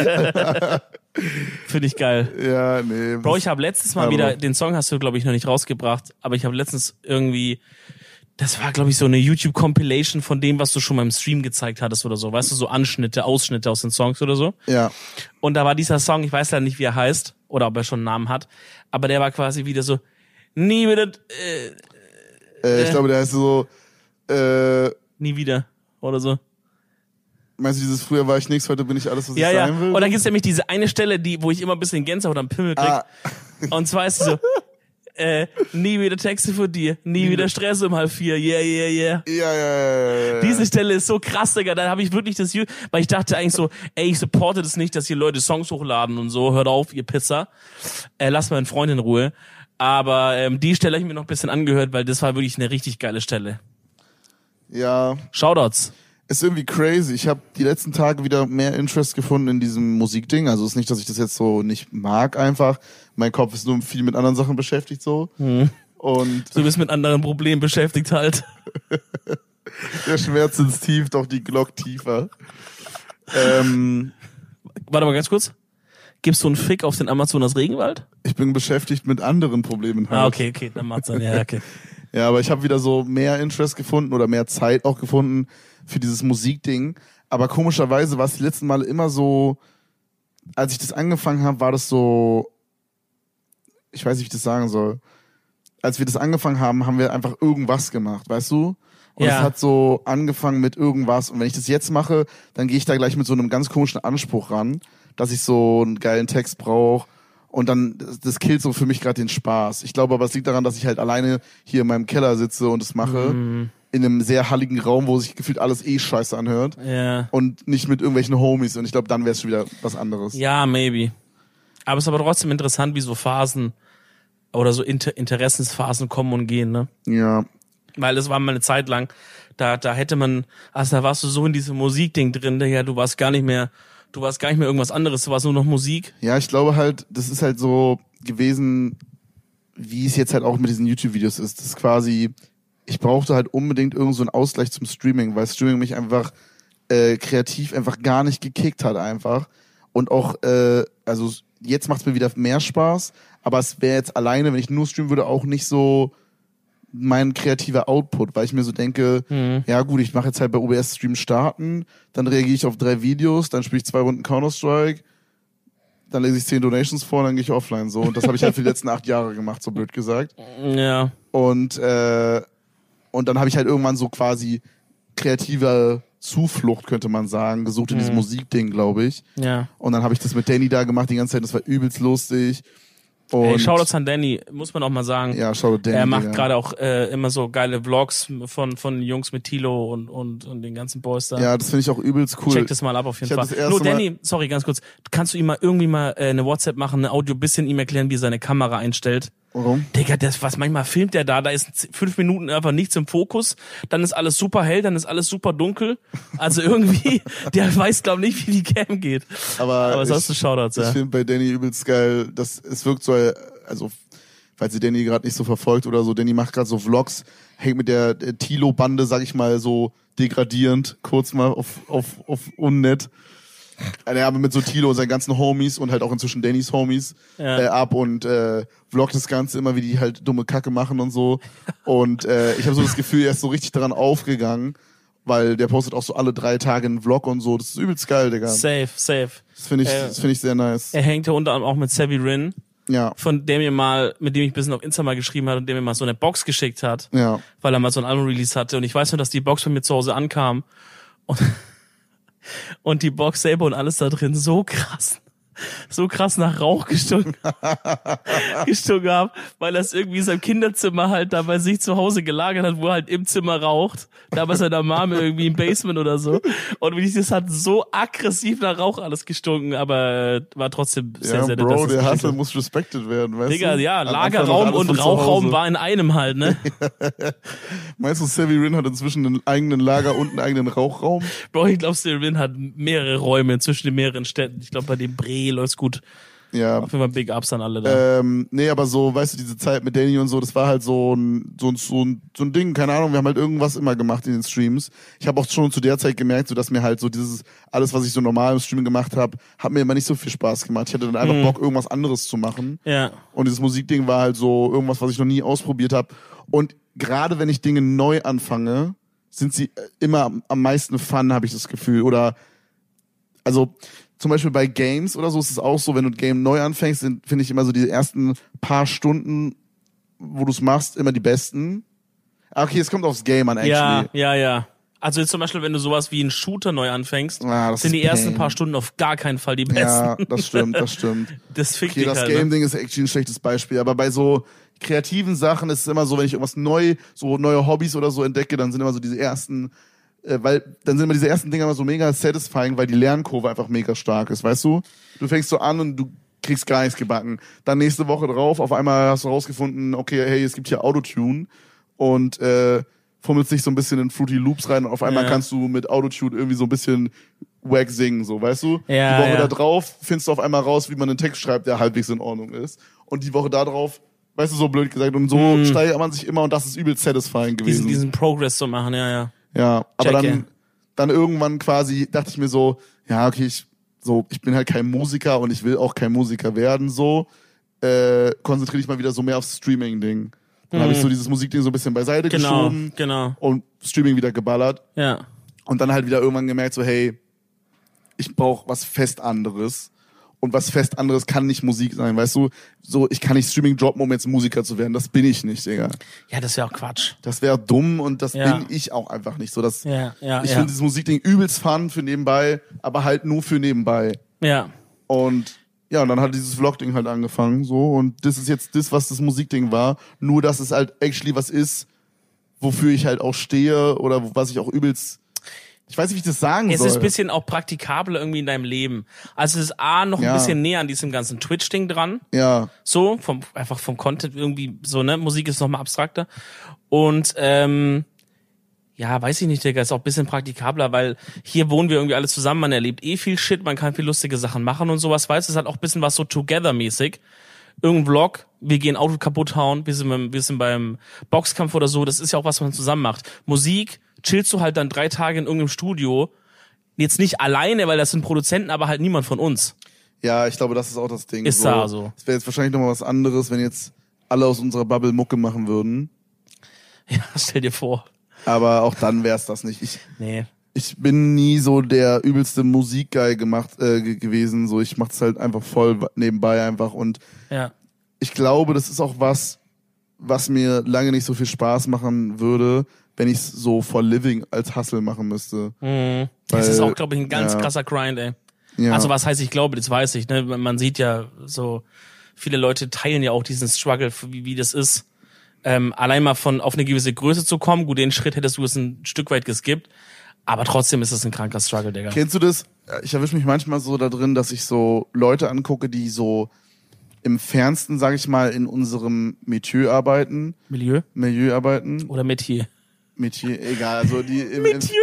Finde ich geil. Ja, nee. Bro, ich habe letztes Mal Aber- wieder, den Song hast du, glaube ich, noch nicht rausgebracht, aber ich habe letztens irgendwie, das war, glaube ich, so eine YouTube-Compilation von dem, was du schon mal im Stream gezeigt hattest oder so. Weißt du, so Ausschnitte aus den Songs oder so. Ja. Und da war dieser Song, ich weiß leider nicht, wie er heißt oder ob er schon einen Namen hat, aber der war quasi wieder so, nie wieder, Ich glaube, der heißt so, nie wieder oder so. meinst du dieses früher war ich nichts, heute bin ich alles, was Ja, ich ja. sein will? Und dann gibt's nämlich diese eine Stelle, wo ich immer ein bisschen Gänsehaut am Pimmel krieg. Ah. Und zwar ist sie so, nie wieder Texte von dir, nie wieder Stress um 3:30, yeah, yeah, yeah. Ja. Diese Stelle ist so krass, Digga, da habe ich wirklich weil ich dachte eigentlich so, ey, ich supporte das nicht, dass hier Leute Songs hochladen und so, hört auf, ihr Pisser, lasst meinen Freund in Ruhe. Aber die Stelle habe ich mir noch ein bisschen angehört, weil das war wirklich eine richtig geile Stelle. Ja. Shoutouts. Ist irgendwie crazy. Ich habe die letzten Tage wieder mehr Interest gefunden in diesem Musikding. Also es ist nicht, dass ich das jetzt so nicht mag einfach. Mein Kopf ist nur viel mit anderen Sachen beschäftigt so. Und Du bist mit anderen Problemen beschäftigt halt. der Schmerz ins Tief, doch die Glock tiefer. Warte mal ganz kurz. Gibst du einen Fick auf den Amazonas Regenwald? Ich bin beschäftigt mit anderen Problemen halt. Ah, okay, dann macht's dann. Ja, okay. Ja, aber ich habe wieder so mehr Interest gefunden oder mehr Zeit auch gefunden für dieses Musikding. Aber komischerweise war es die letzten Male immer so, als ich das angefangen habe, war das so, ich weiß nicht, wie ich das sagen soll. Als wir das angefangen haben, haben wir einfach irgendwas gemacht, weißt du? Und Ja. es hat so angefangen mit irgendwas. Und wenn ich das jetzt mache, dann gehe ich da gleich mit so einem ganz komischen Anspruch ran, dass ich so einen geilen Text brauche. Und dann, das killt so für mich gerade den Spaß. Ich glaube aber, es liegt daran, dass ich halt alleine hier in meinem Keller sitze und es mache. In einem sehr halligen Raum, wo sich gefühlt alles scheiße anhört. Ja. Und nicht mit irgendwelchen Homies. Und ich glaube, dann wäre es schon wieder was anderes. Ja, maybe. Aber es ist aber trotzdem interessant, wie so Phasen oder so Interessensphasen kommen und gehen, ne? Ja. Weil es war mal eine Zeit lang, da hätte man, also da warst du so in diesem Musikding drin, ja, du warst gar nicht mehr irgendwas anderes, du warst nur noch Musik. Ja, ich glaube halt, das ist halt so gewesen, wie es jetzt halt auch mit diesen YouTube-Videos ist. Das ist quasi, ich brauchte halt unbedingt irgend so einen Ausgleich zum Streaming, weil Streaming mich einfach kreativ einfach gar nicht gekickt hat einfach. Und auch, also jetzt macht es mir wieder mehr Spaß, aber es wäre jetzt alleine, wenn ich nur streamen würde, auch nicht so mein kreativer Output, weil ich mir so denke, ja gut, ich mache jetzt halt bei OBS Stream starten, dann reagiere ich auf 3 Videos, dann spiele ich 2 Runden Counter-Strike, dann lese ich 10 Donations vor, dann gehe ich offline so. Und das habe ich halt für die letzten 8 Jahre gemacht, so blöd gesagt. Ja. Und dann habe ich halt irgendwann so quasi kreative Zuflucht, könnte man sagen, gesucht in diesem Musikding, glaube ich. Ja. Und dann habe ich das mit Danny da gemacht die ganze Zeit, das war übelst lustig. Und Ey, Shoutouts an Danny, muss man auch mal sagen. ja, Shoutout Danny. Er macht Digga. gerade auch immer so geile Vlogs von Jungs mit Tilo und den ganzen Boys da. Ja, das finde ich auch übelst cool. Check das mal ab auf jeden Ich hab Fall. das erste Nur Danny, sorry, ganz kurz. Kannst du ihm mal irgendwie mal eine WhatsApp machen, eine Audio, bisschen ihm erklären, wie er seine Kamera einstellt? Warum? Digga, manchmal filmt der da ist 5 Minuten einfach nichts im Fokus, dann ist alles super hell, dann ist alles super dunkel. Also irgendwie, der weiß, glaub nicht, wie die Cam geht. Aber sonst du Shoutouts, Ich ja. finde bei Danny übelst geil, dass es wirkt so, also falls ihr Danny gerade nicht so verfolgt oder so, Danny macht gerade so Vlogs, hängt mit der Tilo-Bande, sag ich mal, so degradierend, kurz mal auf unnett. Ja, aber mit so Tilo und seinen ganzen Homies und halt auch inzwischen Dannys Homies ab und vloggt das Ganze immer, wie die halt dumme Kacke machen und so. Und ich habe so das Gefühl, er ist so richtig daran aufgegangen, weil der postet auch so alle 3 Tage einen Vlog und so. Das ist übelst geil, Digga. Safe. Das finde ich sehr nice. Er hängt ja unter anderem auch mit Savvy Rin, Ja, mit dem ich ein bisschen auf Insta mal geschrieben hat und der mir mal so eine Box geschickt hat, ja. weil er mal so ein Album-Release hatte. Und ich weiß nur, dass die Box bei mir zu Hause ankam und die Box selber und alles da drin so krass nach Rauch gestunken haben, weil er es irgendwie in seinem Kinderzimmer halt da bei sich zu Hause gelagert hat, wo er halt im Zimmer raucht. Da bei seiner Mom irgendwie im Basement oder so. Und das hat so aggressiv nach Rauch alles gestunken, aber war trotzdem sehr, sehr nett, Bro, dass das der geschickt Hustle hat. muss respected werden, weißt Digga, du? ja, Am Anfang noch Lagerraum alles und von zu Rauchraum Hause. war in einem halt, ne? Meinst du, Savvy Rin hat inzwischen einen eigenen Lager und einen eigenen Rauchraum? Bro, ich glaube, Sylvain hat mehrere Räume inzwischen in mehren Städten. Ich glaube, bei dem Bre läuft's gut. Ja. Auf jeden Fall Big Ups an alle da. Nee, aber so, weißt du, diese Zeit mit Danny und so, das war halt so ein Ding, keine Ahnung, wir haben halt irgendwas immer gemacht in den Streams. Ich habe auch schon zu der Zeit gemerkt, so dass mir halt so dieses, alles, was ich so normal im Stream gemacht habe, hat mir immer nicht so viel Spaß gemacht. Ich hatte dann einfach Bock, irgendwas anderes zu machen. Ja. Und dieses Musikding war halt so irgendwas, was ich noch nie ausprobiert habe. Und gerade wenn ich Dinge neu anfange, sind sie immer am meisten Fun, habe ich das Gefühl. Oder, also zum Beispiel bei Games oder so ist es auch so, wenn du ein Game neu anfängst, finde ich immer so diese ersten paar Stunden, wo du es machst, immer die besten. Okay, es kommt aufs Game an, actually. Ja. Also jetzt zum Beispiel, wenn du sowas wie einen Shooter neu anfängst, Das sind die ist ersten Pain. paar Stunden auf gar keinen Fall die besten. Ja, das stimmt. Das fickt Okay, dich das halt, ne? Game-Ding ist actually ein schlechtes Beispiel, aber bei so kreativen Sachen ist es immer so, wenn ich irgendwas neue Hobbys oder so entdecke, dann sind immer so diese ersten, weil dann sind immer diese ersten Dinger immer so mega satisfying, weil die Lernkurve einfach mega stark ist, weißt du? Du fängst so an und du kriegst gar nichts gebacken. Dann nächste Woche drauf, auf einmal hast du rausgefunden, okay, hey, es gibt hier Autotune und fummelst dich so ein bisschen in Fruity Loops rein und auf einmal kannst du mit Autotune irgendwie so ein bisschen wack singen, so, weißt du? Ja, die Woche ja. da drauf findest du auf einmal raus, wie man einen Text schreibt, der halbwegs in Ordnung ist. Und die Woche da drauf, weißt du, so blöd gesagt. Und so steigert man sich immer und das ist übelst satisfying gewesen. Diesen Progress zu machen, ja. Ja, aber Check, dann irgendwann quasi dachte ich mir so, ja, okay, ich bin halt kein Musiker und ich will auch kein Musiker werden, so. Konzentriere dich mal wieder so mehr aufs Streaming-Ding. Dann habe ich so dieses Musikding so ein bisschen beiseite geschoben und Streaming wieder geballert. Ja. Und dann halt wieder irgendwann gemerkt, so, hey, ich brauche was fest anderes. Und was fest anderes kann nicht Musik sein, weißt du? So, ich kann nicht Streaming droppen, um jetzt Musiker zu werden. Das bin ich nicht, Digga. Ja, das wäre auch Quatsch. Das wäre dumm und das bin ich auch einfach nicht. So, ich finde dieses Musikding übelst fun für nebenbei, aber halt nur für nebenbei. Ja. Und ja, und dann hat dieses Vlog-Ding halt angefangen, so. Und das ist jetzt das, was das Musikding war. Nur, dass es halt actually was ist, wofür ich halt auch stehe oder was ich auch übelst, ich weiß nicht, wie ich das sagen soll. Es ist ein bisschen auch praktikabler irgendwie in deinem Leben. Also es ist noch ein bisschen näher an diesem ganzen Twitch-Ding dran. Ja. So, einfach vom Content irgendwie so, ne? Musik ist nochmal abstrakter. Und ja, weiß ich nicht, Digga, ist auch ein bisschen praktikabler, weil hier wohnen wir irgendwie alle zusammen, man erlebt viel Shit, man kann viel lustige Sachen machen und sowas, weißt du, es hat auch ein bisschen was so Together-mäßig. Irgendein Vlog, wir gehen Auto kaputt hauen, wir sind beim Boxkampf oder so, das ist ja auch was man zusammen macht. Musik, chillst du halt dann 3 Tage in irgendeinem Studio, jetzt nicht alleine, weil das sind Produzenten, aber halt niemand von uns. Ja, ich glaube, das ist auch das Ding. Ist da so. Es wäre jetzt wahrscheinlich nochmal was anderes, wenn jetzt alle aus unserer Bubble Mucke machen würden. Ja, stell dir vor. Aber auch dann wär's das nicht. Nee. Ich bin nie so der übelste Musikguy gewesen. So, ich mach's halt einfach voll nebenbei einfach. Und Ja. ich glaube, das ist auch was mir lange nicht so viel Spaß machen würde, wenn ich es so for living als Hustle machen müsste. Mhm. Das ist auch, glaube ich, ein ganz krasser Grind, ey. Ja. Also was heißt, ich glaube, das weiß ich, ne? Man sieht ja so, viele Leute teilen ja auch diesen Struggle, wie das ist. Allein mal auf eine gewisse Größe zu kommen, gut, den Schritt hättest du es ein Stück weit geskippt, aber trotzdem ist es ein kranker Struggle, Digga. Kennst du das? Ich erwische mich manchmal so da drin, dass ich so Leute angucke, die so im Fernsten, sag ich mal, in unserem Milieu arbeiten. Milieu arbeiten. oder Metier? Metier, egal, also die Metier?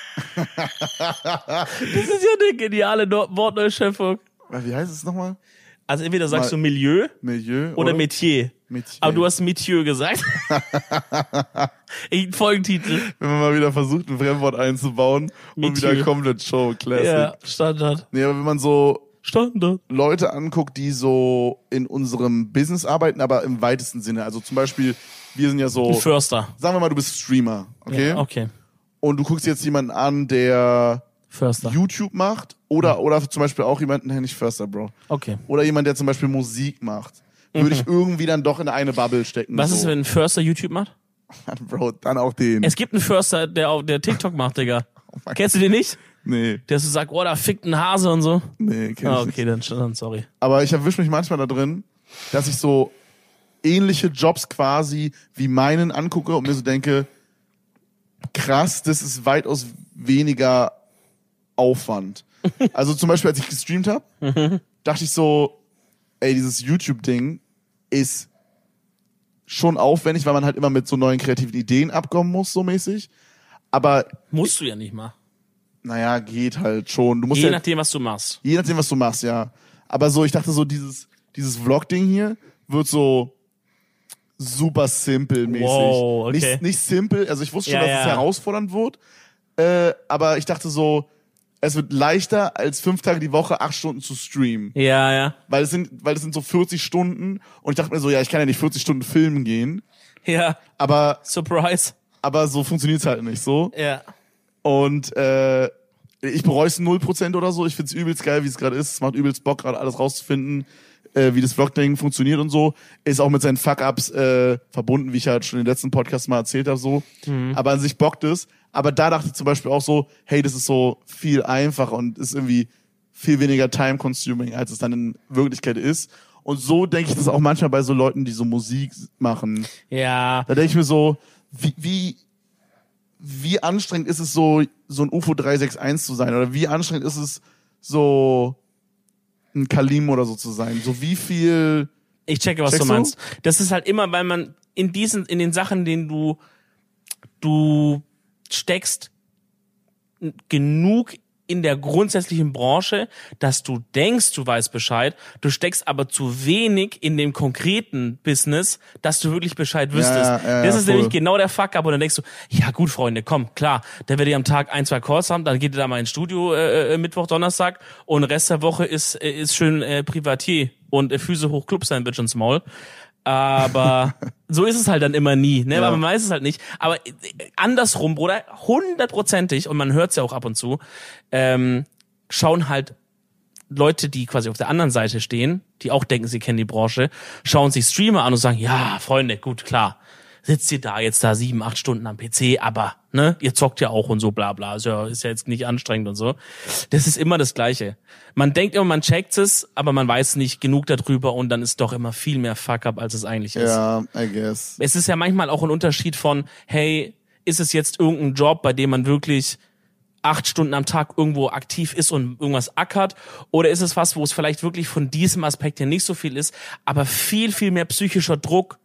Das ist ja eine geniale Wortneuschöpfung. Wie heißt es nochmal? Also entweder sagst du Milieu oder Metier. Metier. Aber du hast Metier gesagt. Folgentitel. Wenn man mal wieder versucht, ein Fremdwort einzubauen und Metier. wieder komplett Show, Classic. Ja, Standard. Nee, aber wenn man so Standard. Leute anguckt, die so in unserem Business arbeiten, aber im weitesten Sinne. Also zum Beispiel, wir sind ja so, Ein Förster. sagen wir mal, du bist Streamer, okay? Ja, okay. Und du guckst jetzt jemanden an, der Förster. YouTube macht oder zum Beispiel auch jemanden, nicht Förster, Bro. Okay. Oder jemand, der zum Beispiel Musik macht. Würde ich irgendwie dann doch in eine Bubble stecken. Was so. ist, wenn ein Förster YouTube macht? Bro, dann auch den. Es gibt einen Förster, der TikTok macht, Digga. mein Kennst du den nicht? Nee, Der so sagt, oh, da fickt ein Hase und so. kenn ich Okay, nicht. dann sorry. Aber ich erwische mich manchmal da drin, dass ich so ähnliche Jobs quasi wie meinen angucke und mir so denke, krass, das ist weitaus weniger Aufwand. Also zum Beispiel, als ich gestreamt habe, dachte ich so, ey, dieses YouTube-Ding ist schon aufwendig, weil man halt immer mit so neuen kreativen Ideen abkommen muss, so mäßig. Aber, Musst du ja nicht mal. naja, geht halt schon. Du musst Je ja, nachdem, was du machst. je nachdem, was du machst, ja. Aber so, ich dachte so, dieses Vlog-Ding hier wird so super simple-mäßig. Wow, okay. Nicht simple, also ich wusste schon, Ja, dass es ja. herausfordernd wird, aber ich dachte so, es wird leichter, als 5 Tage die Woche 8 Stunden zu streamen. Ja, ja. Weil es sind so 40 Stunden und ich dachte mir so, ja, ich kann ja nicht 40 Stunden filmen gehen, Ja. aber Surprise. so funktioniert's halt nicht so. Ja. Und ich bereue es 0% oder so. Ich find's übelst geil, wie es gerade ist. Es macht übelst Bock, gerade alles rauszufinden, wie das Vlog-Ding funktioniert und so. Ist auch mit seinen Fuck-Ups verbunden, wie ich halt schon in den letzten Podcast mal erzählt habe, so. Aber an sich bockt es. Aber da dachte ich zum Beispiel auch so, hey, das ist so viel einfacher und ist irgendwie viel weniger time-consuming, als es dann in Wirklichkeit ist. Und so denke ich das auch manchmal bei so Leuten, die so Musik machen. Ja. Da denke ich mir so, wie anstrengend ist es so ein UFO 361 zu sein? Oder wie anstrengend ist es so ein Kalim oder so zu sein? So wie viel... Ich checke, was Checkst du du? meinst. Das ist halt immer, weil man in den Sachen, denen du du steckst genug in der grundsätzlichen Branche, dass du denkst, du weißt Bescheid, du steckst aber zu wenig in dem konkreten Business, dass du wirklich Bescheid wüsstest. Das ist nämlich genau der Fuck-up und dann denkst du, ja gut, Freunde, komm, klar, der werdet ihr am Tag 1, 2 Calls haben, dann geht ihr da mal ins Studio Mittwoch, Donnerstag und den Rest der Woche ist schön Privatier und Füße hoch Club-Sandwich ins Maul. Aber so ist es halt dann immer nie, ne? Weil man weiß es halt nicht. Aber andersrum, Bruder, 100%ig, und man hört es ja auch ab und zu, schauen halt Leute, die quasi auf der anderen Seite stehen, die auch denken, sie kennen die Branche, schauen sich Streamer an und sagen, ja, Freunde, gut, klar, sitzt ihr da jetzt 7, 8 Stunden am PC, aber ne, ihr zockt ja auch und so bla bla, ist ja jetzt nicht anstrengend und so. Das ist immer das Gleiche. Man denkt immer, man checkt es, aber man weiß nicht genug darüber und dann ist doch immer viel mehr Fuck-up, als es eigentlich ist. Ja, I guess. Es ist ja manchmal auch ein Unterschied von, hey, ist es jetzt irgendein Job, bei dem man wirklich 8 Stunden am Tag irgendwo aktiv ist und irgendwas ackert, oder ist es was, wo es vielleicht wirklich von diesem Aspekt her nicht so viel ist, aber viel, viel mehr psychischer Druck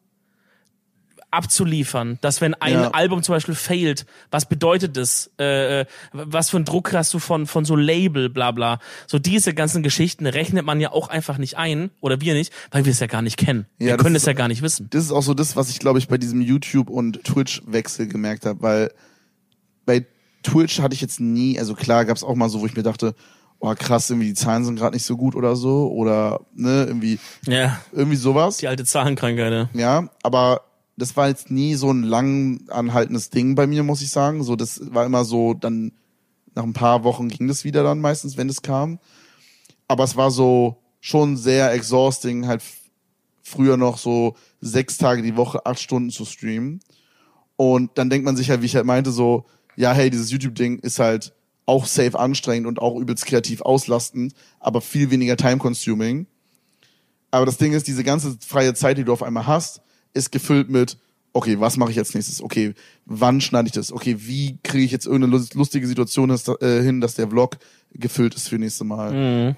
abzuliefern, dass wenn ein Album zum Beispiel failt, was bedeutet das? Was für einen Druck hast du von so Label, bla bla. So diese ganzen Geschichten rechnet man ja auch einfach nicht ein, oder wir nicht, weil wir es ja gar nicht kennen. Wir können es ja gar nicht wissen. Das ist auch so das, was ich, glaube ich, bei diesem YouTube- und Twitch-Wechsel gemerkt habe, weil bei Twitch hatte ich jetzt nie, also klar gab es auch mal so, wo ich mir dachte, oh krass, irgendwie die Zahlen sind gerade nicht so gut oder so, oder ne, irgendwie sowas. Die alte Zahlenkrankheit, ja, aber das war jetzt nie so ein lang anhaltendes Ding bei mir, muss ich sagen. So, das war immer so, dann nach ein paar Wochen ging das wieder dann meistens, wenn es kam. Aber es war so schon sehr exhausting, halt früher noch so 6 Tage die Woche, 8 Stunden zu streamen. Und dann denkt man sich halt, wie ich halt meinte, so, ja, hey, dieses YouTube-Ding ist halt auch safe anstrengend und auch übelst kreativ auslastend, aber viel weniger time-consuming. Aber das Ding ist, diese ganze freie Zeit, die du auf einmal hast, ist gefüllt mit, okay, was mache ich jetzt nächstes? Okay, wann schneide ich das? Okay, wie kriege ich jetzt irgendeine lustige Situation hin, dass der Vlog gefüllt ist für nächste Mal?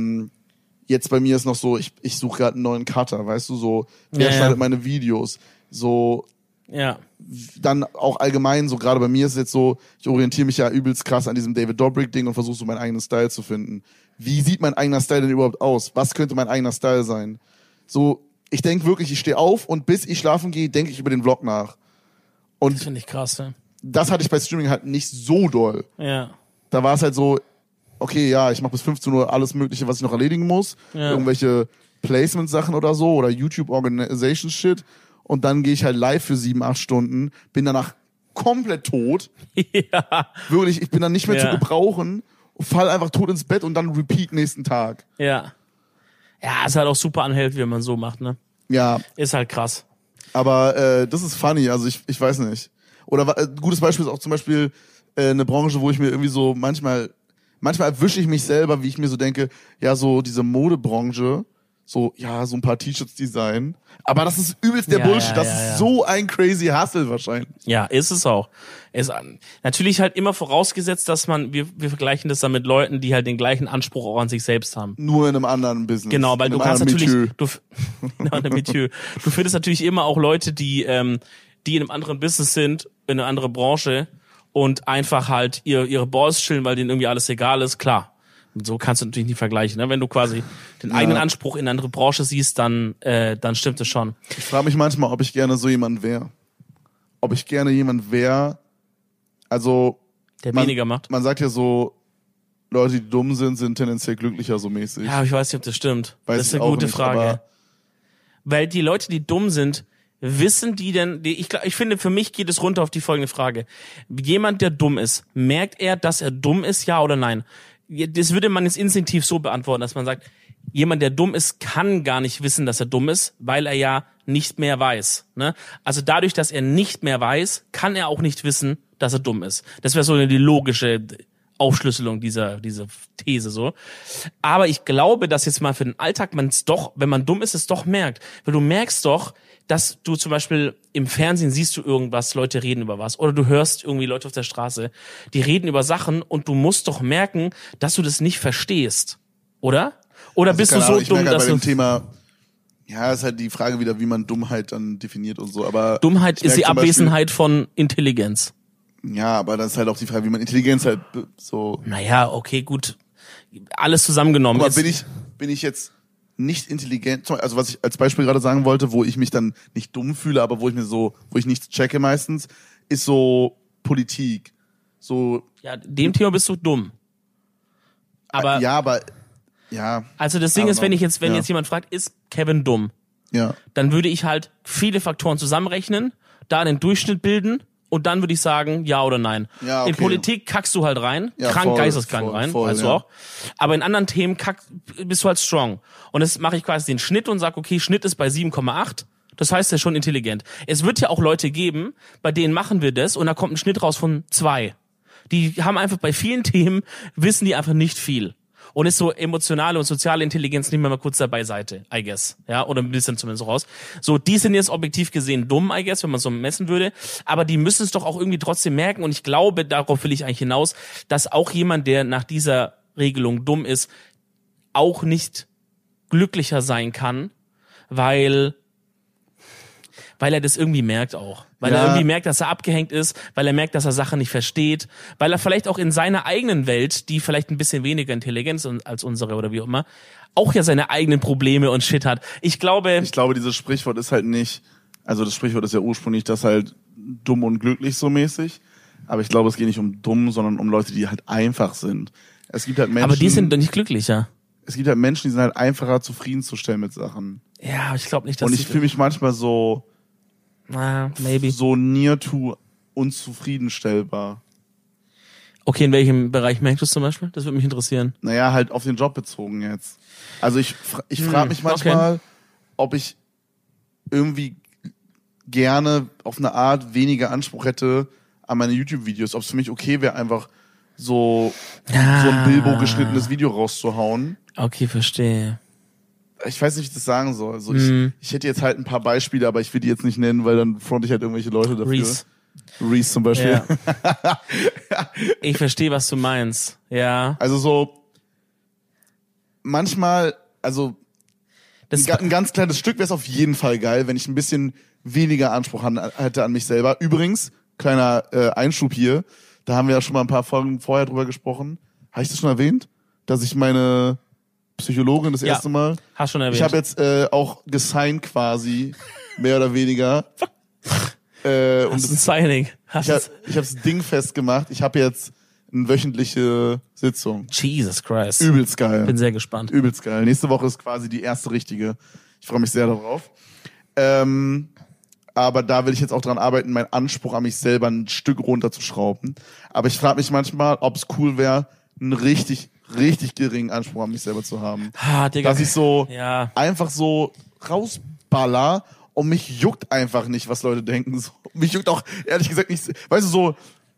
Jetzt bei mir ist noch so, ich suche gerade einen neuen Cutter, weißt du, so, wer schneidet meine Videos? So, dann auch allgemein, so gerade bei mir ist es jetzt so, ich orientiere mich ja übelst krass an diesem David Dobrik-Ding und versuche so meinen eigenen Style zu finden. Wie sieht mein eigener Style denn überhaupt aus? Was könnte mein eigener Style sein? So, ich denke wirklich, ich stehe auf und bis ich schlafen gehe, denke ich über den Vlog nach. Und das finde ich krass, ne? Das hatte ich bei Streaming halt nicht so doll. Ja. Da war es halt so, okay, ja, ich mache bis 15 Uhr alles Mögliche, was ich noch erledigen muss. Ja. Irgendwelche Placement-Sachen oder so oder YouTube-Organization-Shit. Und dann gehe ich halt live für 7, 8 Stunden, bin danach komplett tot. Ja. Wirklich, ich bin dann nicht mehr zu gebrauchen, fall einfach tot ins Bett und dann repeat nächsten Tag. Ja. Ja, ist halt auch super anhält, wie man so macht, ne? Ja. Ist halt krass. Aber das ist funny, also ich weiß nicht. Oder gutes Beispiel ist auch zum Beispiel eine Branche, wo ich mir irgendwie so manchmal erwische ich mich selber, wie ich mir so denke, ja, so diese Modebranche, so, ja, so ein paar T-Shirts design. Aber das ist übelst der Bullshit. Das ist so ein crazy Hustle wahrscheinlich. Ja, ist es auch. Natürlich halt immer vorausgesetzt, dass wir vergleichen das dann mit Leuten, die halt den gleichen Anspruch auch an sich selbst haben. Nur in einem anderen Business. Genau, weil du kannst natürlich, du findest natürlich immer auch Leute, die in einem anderen Business sind, in einer anderen Branche und einfach halt ihre Balls chillen, weil denen irgendwie alles egal ist, klar. Und so kannst du natürlich nicht vergleichen, ne? Wenn du quasi den eigenen Anspruch in eine andere Branche siehst, dann stimmt es schon. Ich frage mich manchmal, ob ich gerne so jemand wäre. Ob ich gerne jemand wäre, also der weniger macht. Man sagt ja so, Leute, die dumm sind tendenziell glücklicher, so mäßig. Ja, aber ich weiß nicht, ob das stimmt. Das ist eine gute Frage. Weil die Leute, die dumm sind, wissen die denn, ich finde, für mich geht es runter auf die folgende Frage. Jemand, der dumm ist, merkt er, dass er dumm ist, ja oder nein? Das würde man jetzt instinktiv so beantworten, dass man sagt, jemand, der dumm ist, kann gar nicht wissen, dass er dumm ist, weil er ja nicht mehr weiß. Ne? Also dadurch, dass er nicht mehr weiß, kann er auch nicht wissen, dass er dumm ist. Das wäre so die logische Aufschlüsselung dieser These so. Aber ich glaube, dass jetzt mal für den Alltag man es doch, wenn man dumm ist, es doch merkt. Weil du merkst doch, dass du zum Beispiel im Fernsehen siehst du irgendwas, Leute reden über was. Oder du hörst irgendwie Leute auf der Straße, die reden über Sachen und du musst doch merken, dass du das nicht verstehst. Oder? Oder also bist du so dumm, dass bei dem Thema, Ja, ist halt die Frage wieder, wie man Dummheit dann definiert und so. Aber Dummheit ich ist die merk zum Abwesenheit von Intelligenz. Ja, aber das ist halt auch die Frage, wie man Intelligenz halt so. Naja, okay, gut. Alles zusammengenommen. Aber bin ich jetzt nicht intelligent, also was ich als Beispiel gerade sagen wollte, wo ich mich dann nicht dumm fühle, aber wo ich nichts checke meistens, ist so Politik. So. Ja, dem Thema bist du dumm. Aber. Ja. Also das Ding ist, wenn jetzt jemand fragt, ist Kevin dumm? Ja. Dann würde ich halt viele Faktoren zusammenrechnen, da den Durchschnitt bilden und dann würde ich sagen, ja oder nein. Ja, okay. In Politik kackst du halt rein, Ja, krank, voll, geisteskrank voll, rein, voll, weißt du ja. auch. Aber in anderen Themen bist du halt strong. Und das mache ich quasi den Schnitt und sag, okay, Schnitt ist bei 7,8. Das heißt, er ist schon intelligent. Es wird ja auch Leute geben, bei denen machen wir das und da kommt ein Schnitt raus von 2. Die haben einfach bei vielen Themen, wissen die einfach nicht viel. Und ist so emotionale und soziale Intelligenz, nehmen wir mal kurz da beiseite, I guess. Ja, oder ein bisschen zumindest raus. So, die sind jetzt objektiv gesehen dumm, I guess, wenn man so messen würde. Aber die müssen es doch auch irgendwie trotzdem merken. Und ich glaube, darauf will ich eigentlich hinaus, dass auch jemand, der nach dieser Regelung dumm ist, auch nicht glücklicher sein kann, weil er das irgendwie merkt auch. Weil er irgendwie merkt, dass er abgehängt ist, weil er merkt, dass er Sachen nicht versteht, weil er vielleicht auch in seiner eigenen Welt, die vielleicht ein bisschen weniger intelligent ist als unsere oder wie auch immer, auch ja seine eigenen Probleme und Shit hat. Ich glaube, dieses Sprichwort ist halt nicht, also das Sprichwort ist ja ursprünglich das halt dumm und glücklich so mäßig, aber ich glaube, es geht nicht um dumm, sondern um Leute, die halt einfach sind. Es gibt halt Menschen. Aber die sind doch nicht glücklicher. Es gibt halt Menschen, die sind halt einfacher zufriedenzustellen mit Sachen. Ja, aber ich glaube nicht, dass und ich fühle mich manchmal so maybe. So near to unzufriedenstellbar. Okay, in welchem Bereich merkst du es zum Beispiel? Das würde mich interessieren. Naja, halt auf den Job bezogen jetzt. Also ich frage mich manchmal, ob ich irgendwie gerne auf eine Art weniger Anspruch hätte an meine YouTube-Videos. Ob es für mich okay wäre, einfach so ein Bilbo geschnittenes Video rauszuhauen. Okay, verstehe. Ich weiß nicht, wie ich das sagen soll. Also ich hätte jetzt halt ein paar Beispiele, aber ich will die jetzt nicht nennen, weil dann fronte ich halt irgendwelche Leute dafür. Reese zum Beispiel. Ja. Ich verstehe, was du meinst. Ja. Also so manchmal, also ein ganz kleines Stück wäre es auf jeden Fall geil, wenn ich ein bisschen weniger Anspruch hätte an mich selber. Übrigens, kleiner Einschub hier, da haben wir ja schon mal ein paar Folgen vorher drüber gesprochen. Habe ich das schon erwähnt? Dass ich meine Psychologin das erste Mal. Hast schon erwähnt. Ich habe jetzt auch gesigned quasi, mehr oder weniger. Und ein Signing. Ich habe das Ding festgemacht. Ich habe jetzt eine wöchentliche Sitzung. Jesus Christ. Übelst geil. Bin sehr gespannt. Übelst geil. Nächste Woche ist quasi die erste richtige. Ich freue mich sehr darauf. Aber da will ich jetzt auch dran arbeiten, meinen Anspruch an mich selber ein Stück runterzuschrauben. Aber ich frage mich manchmal, ob es cool wäre, einen richtig geringen Anspruch an mich selber zu haben. Digga. Dass ich so einfach so rausballer und mich juckt einfach nicht, was Leute denken. So, mich juckt auch, ehrlich gesagt, nicht, weißt du,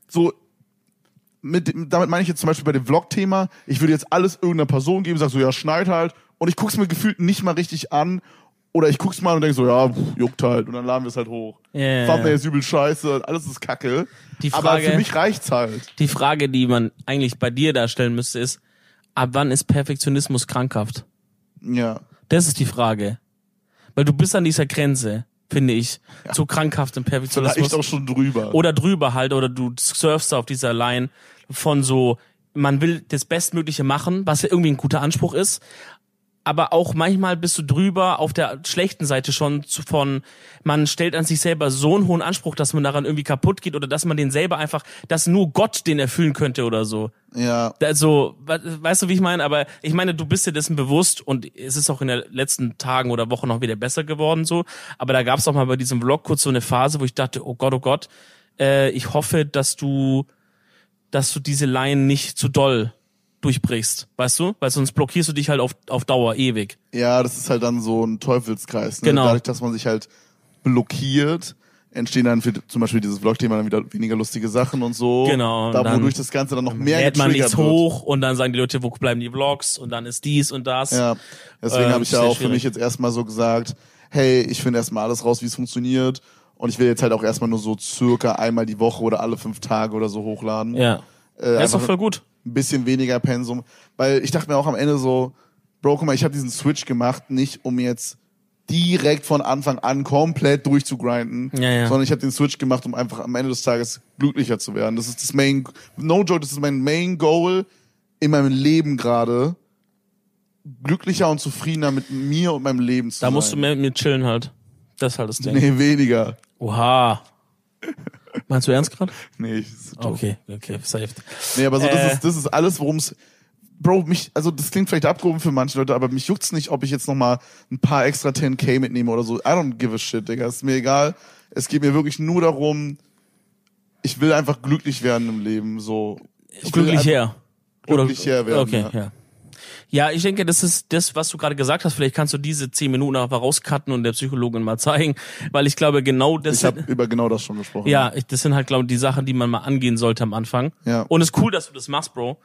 damit meine ich jetzt zum Beispiel bei dem Vlog-Thema, ich würde jetzt alles irgendeiner Person geben, sag so, ja, schneid halt, und ich guck's mir gefühlt nicht mal richtig an, oder ich guck's mal und denk so, ja, juckt halt, und dann laden wir es halt hoch. Thumbnail ist übel scheiße, alles ist kacke. Aber für mich reicht's halt. Die Frage, die man eigentlich bei dir darstellen müsste, ist, ab wann ist Perfektionismus krankhaft? Ja. Das ist die Frage. Weil du bist an dieser Grenze, finde ich, zu krankhaftem Perfektionismus. Vielleicht auch schon drüber. Oder drüber halt, oder du surfst auf dieser Line von so, man will das Bestmögliche machen, was ja irgendwie ein guter Anspruch ist, aber auch manchmal bist du drüber auf der schlechten Seite schon von, man stellt an sich selber so einen hohen Anspruch, dass man daran irgendwie kaputt geht oder dass man den selber einfach, dass nur Gott den erfüllen könnte oder so. Ja. Also, weißt du, wie ich meine? Aber ich meine, du bist dir dessen bewusst und es ist auch in den letzten Tagen oder Wochen noch wieder besser geworden so. Aber da gab es auch mal bei diesem Vlog kurz so eine Phase, wo ich dachte, oh Gott, ich hoffe, dass du diese Line nicht zu doll durchbrichst, weißt du? Weil sonst blockierst du dich halt auf Dauer ewig. Ja, das ist halt dann so ein Teufelskreis. Ne? Genau. Dadurch, dass man sich halt blockiert, entstehen dann für zum Beispiel dieses Vlog-Thema dann wieder weniger lustige Sachen und so. Genau. Da wodurch das Ganze dann noch mehr lädt man nichts wird. hoch und dann sagen die Leute, wo bleiben die Vlogs? Und dann ist dies und das. Ja, deswegen habe ich ja auch schwierig. für mich jetzt erstmal so gesagt, hey, ich finde erstmal alles raus, wie es funktioniert. Und ich will jetzt halt auch erstmal nur so circa einmal die Woche oder alle 5 Tage oder so hochladen. Ja. Das ist doch voll gut. Ein bisschen weniger Pensum. Weil ich dachte mir auch am Ende so, Bro, guck mal, ich habe diesen Switch gemacht, nicht um jetzt direkt von Anfang an komplett durchzugrinden, Ja. sondern ich habe den Switch gemacht, um einfach am Ende des Tages glücklicher zu werden. Das ist das no joke, das ist mein Main Goal in meinem Leben gerade, glücklicher und zufriedener mit mir und meinem Leben zu sein. Da musst du mehr mit mir chillen halt. Das ist halt das Ding. Nee, weniger. Oha. Meinst du ernst gerade? Nee, ist doof. Okay, saved. Nee, aber so, das ist alles, worum es, Bro, also das klingt vielleicht abgehoben für manche Leute, aber mich juckt's nicht, ob ich jetzt nochmal ein paar extra 10k mitnehme oder so. I don't give a shit, Digga. Ist mir egal. Es geht mir wirklich nur darum, ich will einfach glücklich werden im Leben, so. Glücklicher. Glücklicher werden, okay, ja. Ja, ich denke, das ist das, was du gerade gesagt hast. Vielleicht kannst du diese 10 Minuten einfach rauscutten und der Psychologin mal zeigen, weil ich glaube, genau das. Ich habe über genau das schon gesprochen. Ja, das sind halt, glaube ich, die Sachen, die man mal angehen sollte am Anfang. Ja. Und es ist cool, dass du das machst, Bro.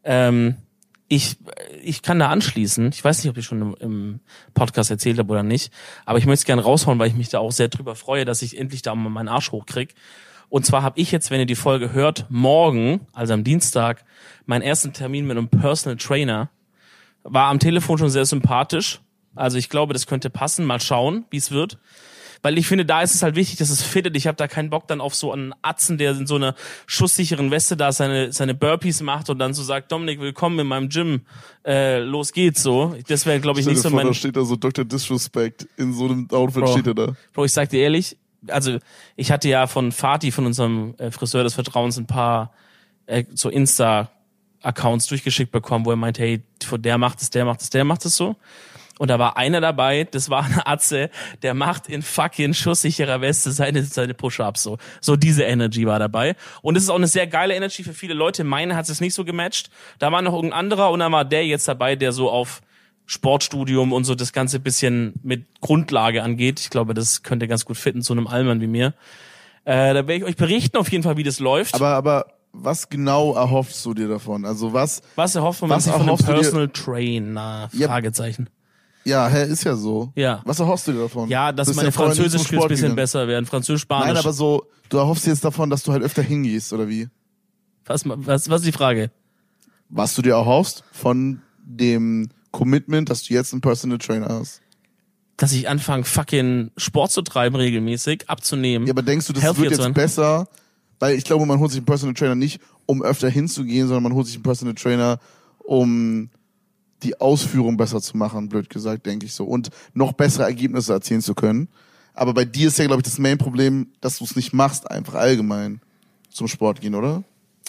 Ich kann da anschließen. Ich weiß nicht, ob ich schon im Podcast erzählt habe oder nicht, aber ich möchte es gerne raushauen, weil ich mich da auch sehr drüber freue, dass ich endlich da mal meinen Arsch hochkrieg. Und zwar habe ich jetzt, wenn ihr die Folge hört, morgen, also am Dienstag, meinen ersten Termin mit einem Personal Trainer. War am Telefon schon sehr sympathisch. Also ich glaube, das könnte passen. Mal schauen, wie es wird. Weil ich finde, da ist es halt wichtig, dass es fittet. Ich habe da keinen Bock dann auf so einen Atzen, der in so einer schusssicheren Weste da seine Burpees macht und dann so sagt, Dominik, willkommen in meinem Gym. Los geht's so. Das wäre, glaube ich, nicht so mein... Da steht da so Dr. Disrespect in so einem Outfit, Bro, steht er da. Bro, ich sag dir ehrlich, also ich hatte ja von Fatih, von unserem Friseur des Vertrauens, ein paar so Insta-Accounts durchgeschickt bekommen, wo er meinte, hey, der macht es so. Und da war einer dabei, das war eine Atze, der macht in fucking schusssicherer Weste seine Push-Ups so. So diese Energy war dabei. Und es ist auch eine sehr geile Energy für viele Leute. Meine hat es nicht so gematcht. Da war noch irgendein anderer und dann war der jetzt dabei, der so auf Sportstudium und so das Ganze bisschen mit Grundlage angeht. Ich glaube, das könnte ganz gut fitten zu einem Allmann wie mir. Da werde ich euch berichten auf jeden Fall, wie das läuft. Aber was genau erhoffst du dir davon? Also was erhofft man sich von einem Personal Trainer? Ja. Fragezeichen. Ja, ist ja so. Ja. Was erhoffst du dir davon? Ja, dass Du bist meine ja vorher nie zum Französisch-Skills ein Sport bisschen gegangen. besser werden. Französisch-Spanisch. Nein, aber so, du erhoffst dir jetzt davon, dass du halt öfter hingehst, oder wie? Was ist die Frage? Was du dir erhoffst von dem Commitment, dass du jetzt einen Personal Trainer hast. Dass ich anfange, fucking Sport zu treiben regelmäßig, abzunehmen. Ja, aber denkst du, das healthier wird zu jetzt sein? besser? Weil ich glaube, man holt sich einen Personal Trainer nicht, um öfter hinzugehen, sondern man holt sich einen Personal Trainer, um die Ausführung besser zu machen, blöd gesagt, denke ich so. Und noch bessere Ergebnisse erzielen zu können. Aber bei dir ist ja, glaube ich, das Main-Problem, dass du es nicht machst, einfach allgemein zum Sport gehen, oder?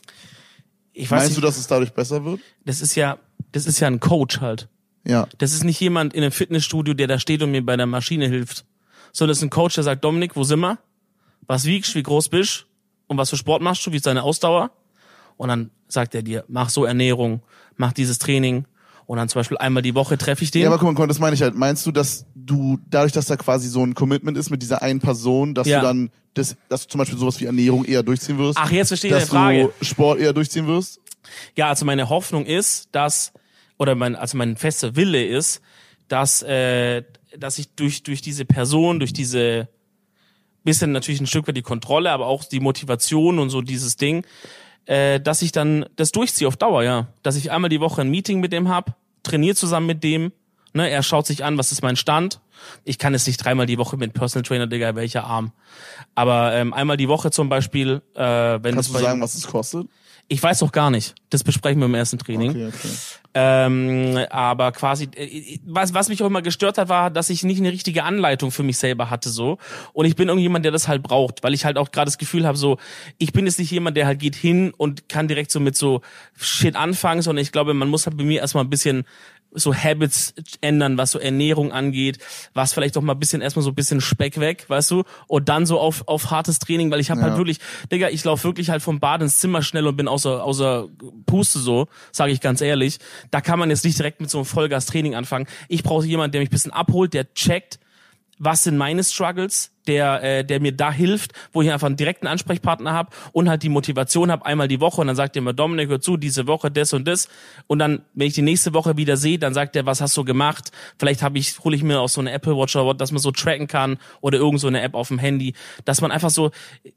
Ich weiß Meinst du, nicht, dass es dadurch besser wird? das ist ja ein Coach halt. Ja. Das ist nicht jemand in einem Fitnessstudio, der da steht und mir bei der Maschine hilft. Sondern das ist ein Coach, der sagt, Dominik, wo sind wir? Was wiegst, wie groß bist? Und was für Sport machst du? Wie ist deine Ausdauer? Und dann sagt er dir, mach so Ernährung, mach dieses Training. Und dann zum Beispiel einmal die Woche treffe ich den. Ja, aber guck mal, das meine ich halt. Meinst du, dass du, dadurch, dass da quasi so ein Commitment ist mit dieser einen Person, dass Ja. du dann, dass du zum Beispiel sowas wie Ernährung eher durchziehen wirst? Ach, jetzt verstehe ich dass deine Frage. du Sport eher durchziehen wirst? Ja, also meine Hoffnung ist, mein fester Wille ist, dass ich durch diese Person, durch diese bisschen natürlich ein Stück weit die Kontrolle, aber auch die Motivation und so dieses Ding, dass ich dann das durchziehe auf Dauer, ja. Dass ich einmal die Woche ein Meeting mit dem hab, trainiere zusammen mit dem, ne, er schaut sich an, was ist mein Stand. Ich kann jetzt nicht 3-mal die Woche mit Personal Trainer, Digga, welcher Arm. Aber einmal die Woche zum Beispiel, wenn Kannst es du sagen, was es kostet? ich weiß auch gar nicht. Das besprechen wir im ersten Training. Okay. Aber quasi, was mich auch immer gestört hat, war, dass ich nicht eine richtige Anleitung für mich selber hatte, so. Und ich bin irgendjemand, der das halt braucht, weil ich halt auch gerade das Gefühl habe, so, ich bin jetzt nicht jemand, der halt geht hin und kann direkt so mit so Shit anfangen, sondern ich glaube, man muss halt bei mir erstmal ein bisschen so Habits ändern, was so Ernährung angeht, was vielleicht auch mal ein bisschen erstmal so ein bisschen Speck weg, weißt du, und dann so auf hartes Training, weil ich habe halt wirklich, Digga, ich laufe wirklich halt vom Bad ins Zimmer schnell und bin außer Puste so, sage ich ganz ehrlich. Da kann man jetzt nicht direkt mit so einem Vollgas-Training anfangen. Ich brauche jemanden, der mich ein bisschen abholt, der checkt, was sind meine Struggles, der mir da hilft, wo ich einfach einen direkten Ansprechpartner habe und halt die Motivation habe, einmal die Woche, und dann sagt er mir, Dominik, hör zu, diese Woche das und das, und dann, wenn ich die nächste Woche wieder sehe, dann sagt er, was hast du gemacht? Vielleicht hole ich mir auch so eine Apple Watch oder was, dass man so tracken kann, oder irgend so eine App auf dem Handy, dass man einfach so,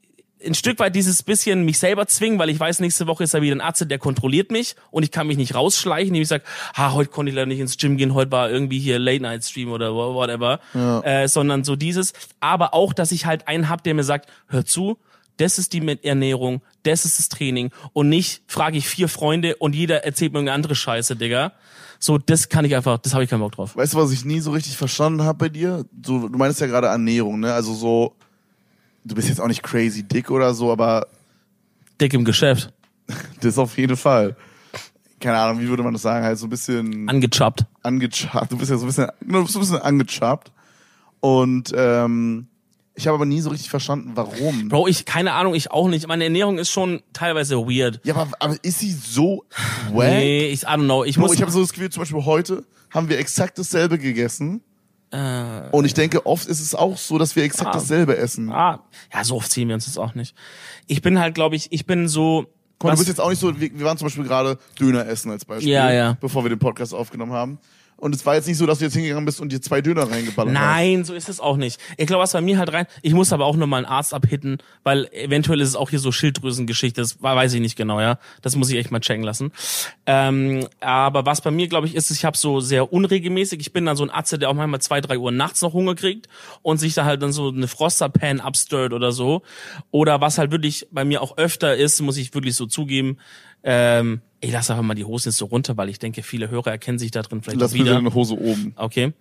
ein Stück weit dieses bisschen mich selber zwingen, weil ich weiß, nächste Woche ist da wieder ein Arzt, der kontrolliert mich und ich kann mich nicht rausschleichen, indem ich sage, heute konnte ich leider nicht ins Gym gehen, heute war irgendwie hier Late-Night-Stream oder whatever, sondern so dieses, aber auch, dass ich halt einen hab, der mir sagt, hör zu, das ist die Ernährung, das ist das Training und nicht frage ich 4 Freunde und jeder erzählt mir irgendeine andere Scheiße, Digga. So, das kann ich einfach, das habe ich keinen Bock drauf. Weißt du, was ich nie so richtig verstanden habe bei dir? Du meinst ja gerade Ernährung, ne? Also so, du bist jetzt auch nicht crazy dick oder so, aber Dick im Geschäft. das auf jeden Fall. Keine Ahnung, wie würde man das sagen? Halt so ein bisschen Angechappt. Du bist ja so ein bisschen angechappt. Und ich habe aber nie so richtig verstanden, warum. Bro, keine Ahnung, ich auch nicht. Meine Ernährung ist schon teilweise weird. Ja, aber ist sie so wack? Nee, I don't know. Ich habe so das Gefühl, zum Beispiel heute haben wir exakt dasselbe gegessen. Und ich denke, oft ist es auch so, dass wir exakt dasselbe essen. Ja, so oft ziehen wir uns das auch nicht. Ich bin halt, glaube ich, so... Guck mal, du bist jetzt auch nicht so, wir waren zum Beispiel gerade Döner essen als Beispiel, bevor wir den Podcast aufgenommen haben. Und es war jetzt nicht so, dass du jetzt hingegangen bist und dir 2 Döner reingeballert hast. Nein, so ist es auch nicht. Ich glaube, was bei mir halt rein... Ich muss aber auch nochmal einen Arzt abhitten, weil eventuell ist es auch hier so Schilddrüsengeschichte. Das weiß ich nicht genau, ja. Das muss ich echt mal checken lassen. Aber was bei mir, glaube ich, ist, ich habe so sehr unregelmäßig. Ich bin dann so ein Arzt, der auch manchmal 2, 3 Uhr nachts noch Hunger kriegt und sich da halt dann so eine Froster-Pan abstirrt oder so. Oder was halt wirklich bei mir auch öfter ist, muss ich wirklich so zugeben, ich lasse einfach mal die Hosen jetzt so runter, weil ich denke, viele Hörer erkennen sich da drin vielleicht auch wieder. Lass mir deine Hose oben. Okay.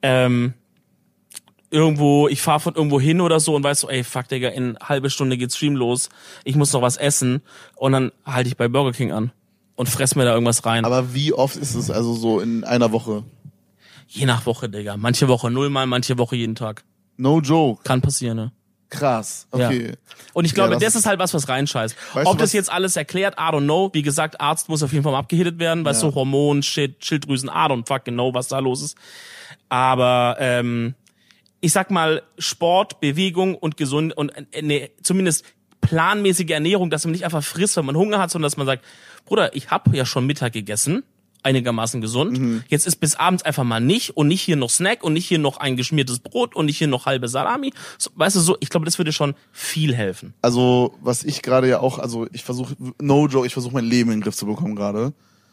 Ich fahre von irgendwo hin oder so und weiß so, ey, fuck, Digga, in halbe Stunde geht's Stream los. Ich muss noch was essen. Und dann halte ich bei Burger King an und fress mir da irgendwas rein. Aber wie oft ist es also so in einer Woche? Je nach Woche, Digga. Manche Woche 0-mal, manche Woche jeden Tag. No joke. Kann passieren, ne? Krass, okay. Ja. Und ich glaube, das ist halt was reinscheißt. Ob das jetzt alles erklärt, I don't know. Wie gesagt, Arzt muss auf jeden Fall mal abgehittet werden, weil so Hormon, Shit, Schilddrüsen, I don't fucking know, was da los ist. Aber ich sag mal, Sport, Bewegung und gesund und zumindest planmäßige Ernährung, dass man nicht einfach frisst, wenn man Hunger hat, sondern dass man sagt, Bruder, ich habe ja schon Mittag gegessen, einigermaßen gesund. Jetzt ist bis abends einfach mal nicht und nicht hier noch Snack und nicht hier noch ein geschmiertes Brot und nicht hier noch halbe Salami. So, weißt du, so, ich glaube, das würde schon viel helfen. Also, was ich gerade ja auch, also ich versuche, no joke, ich versuche mein Leben in den Griff zu bekommen gerade.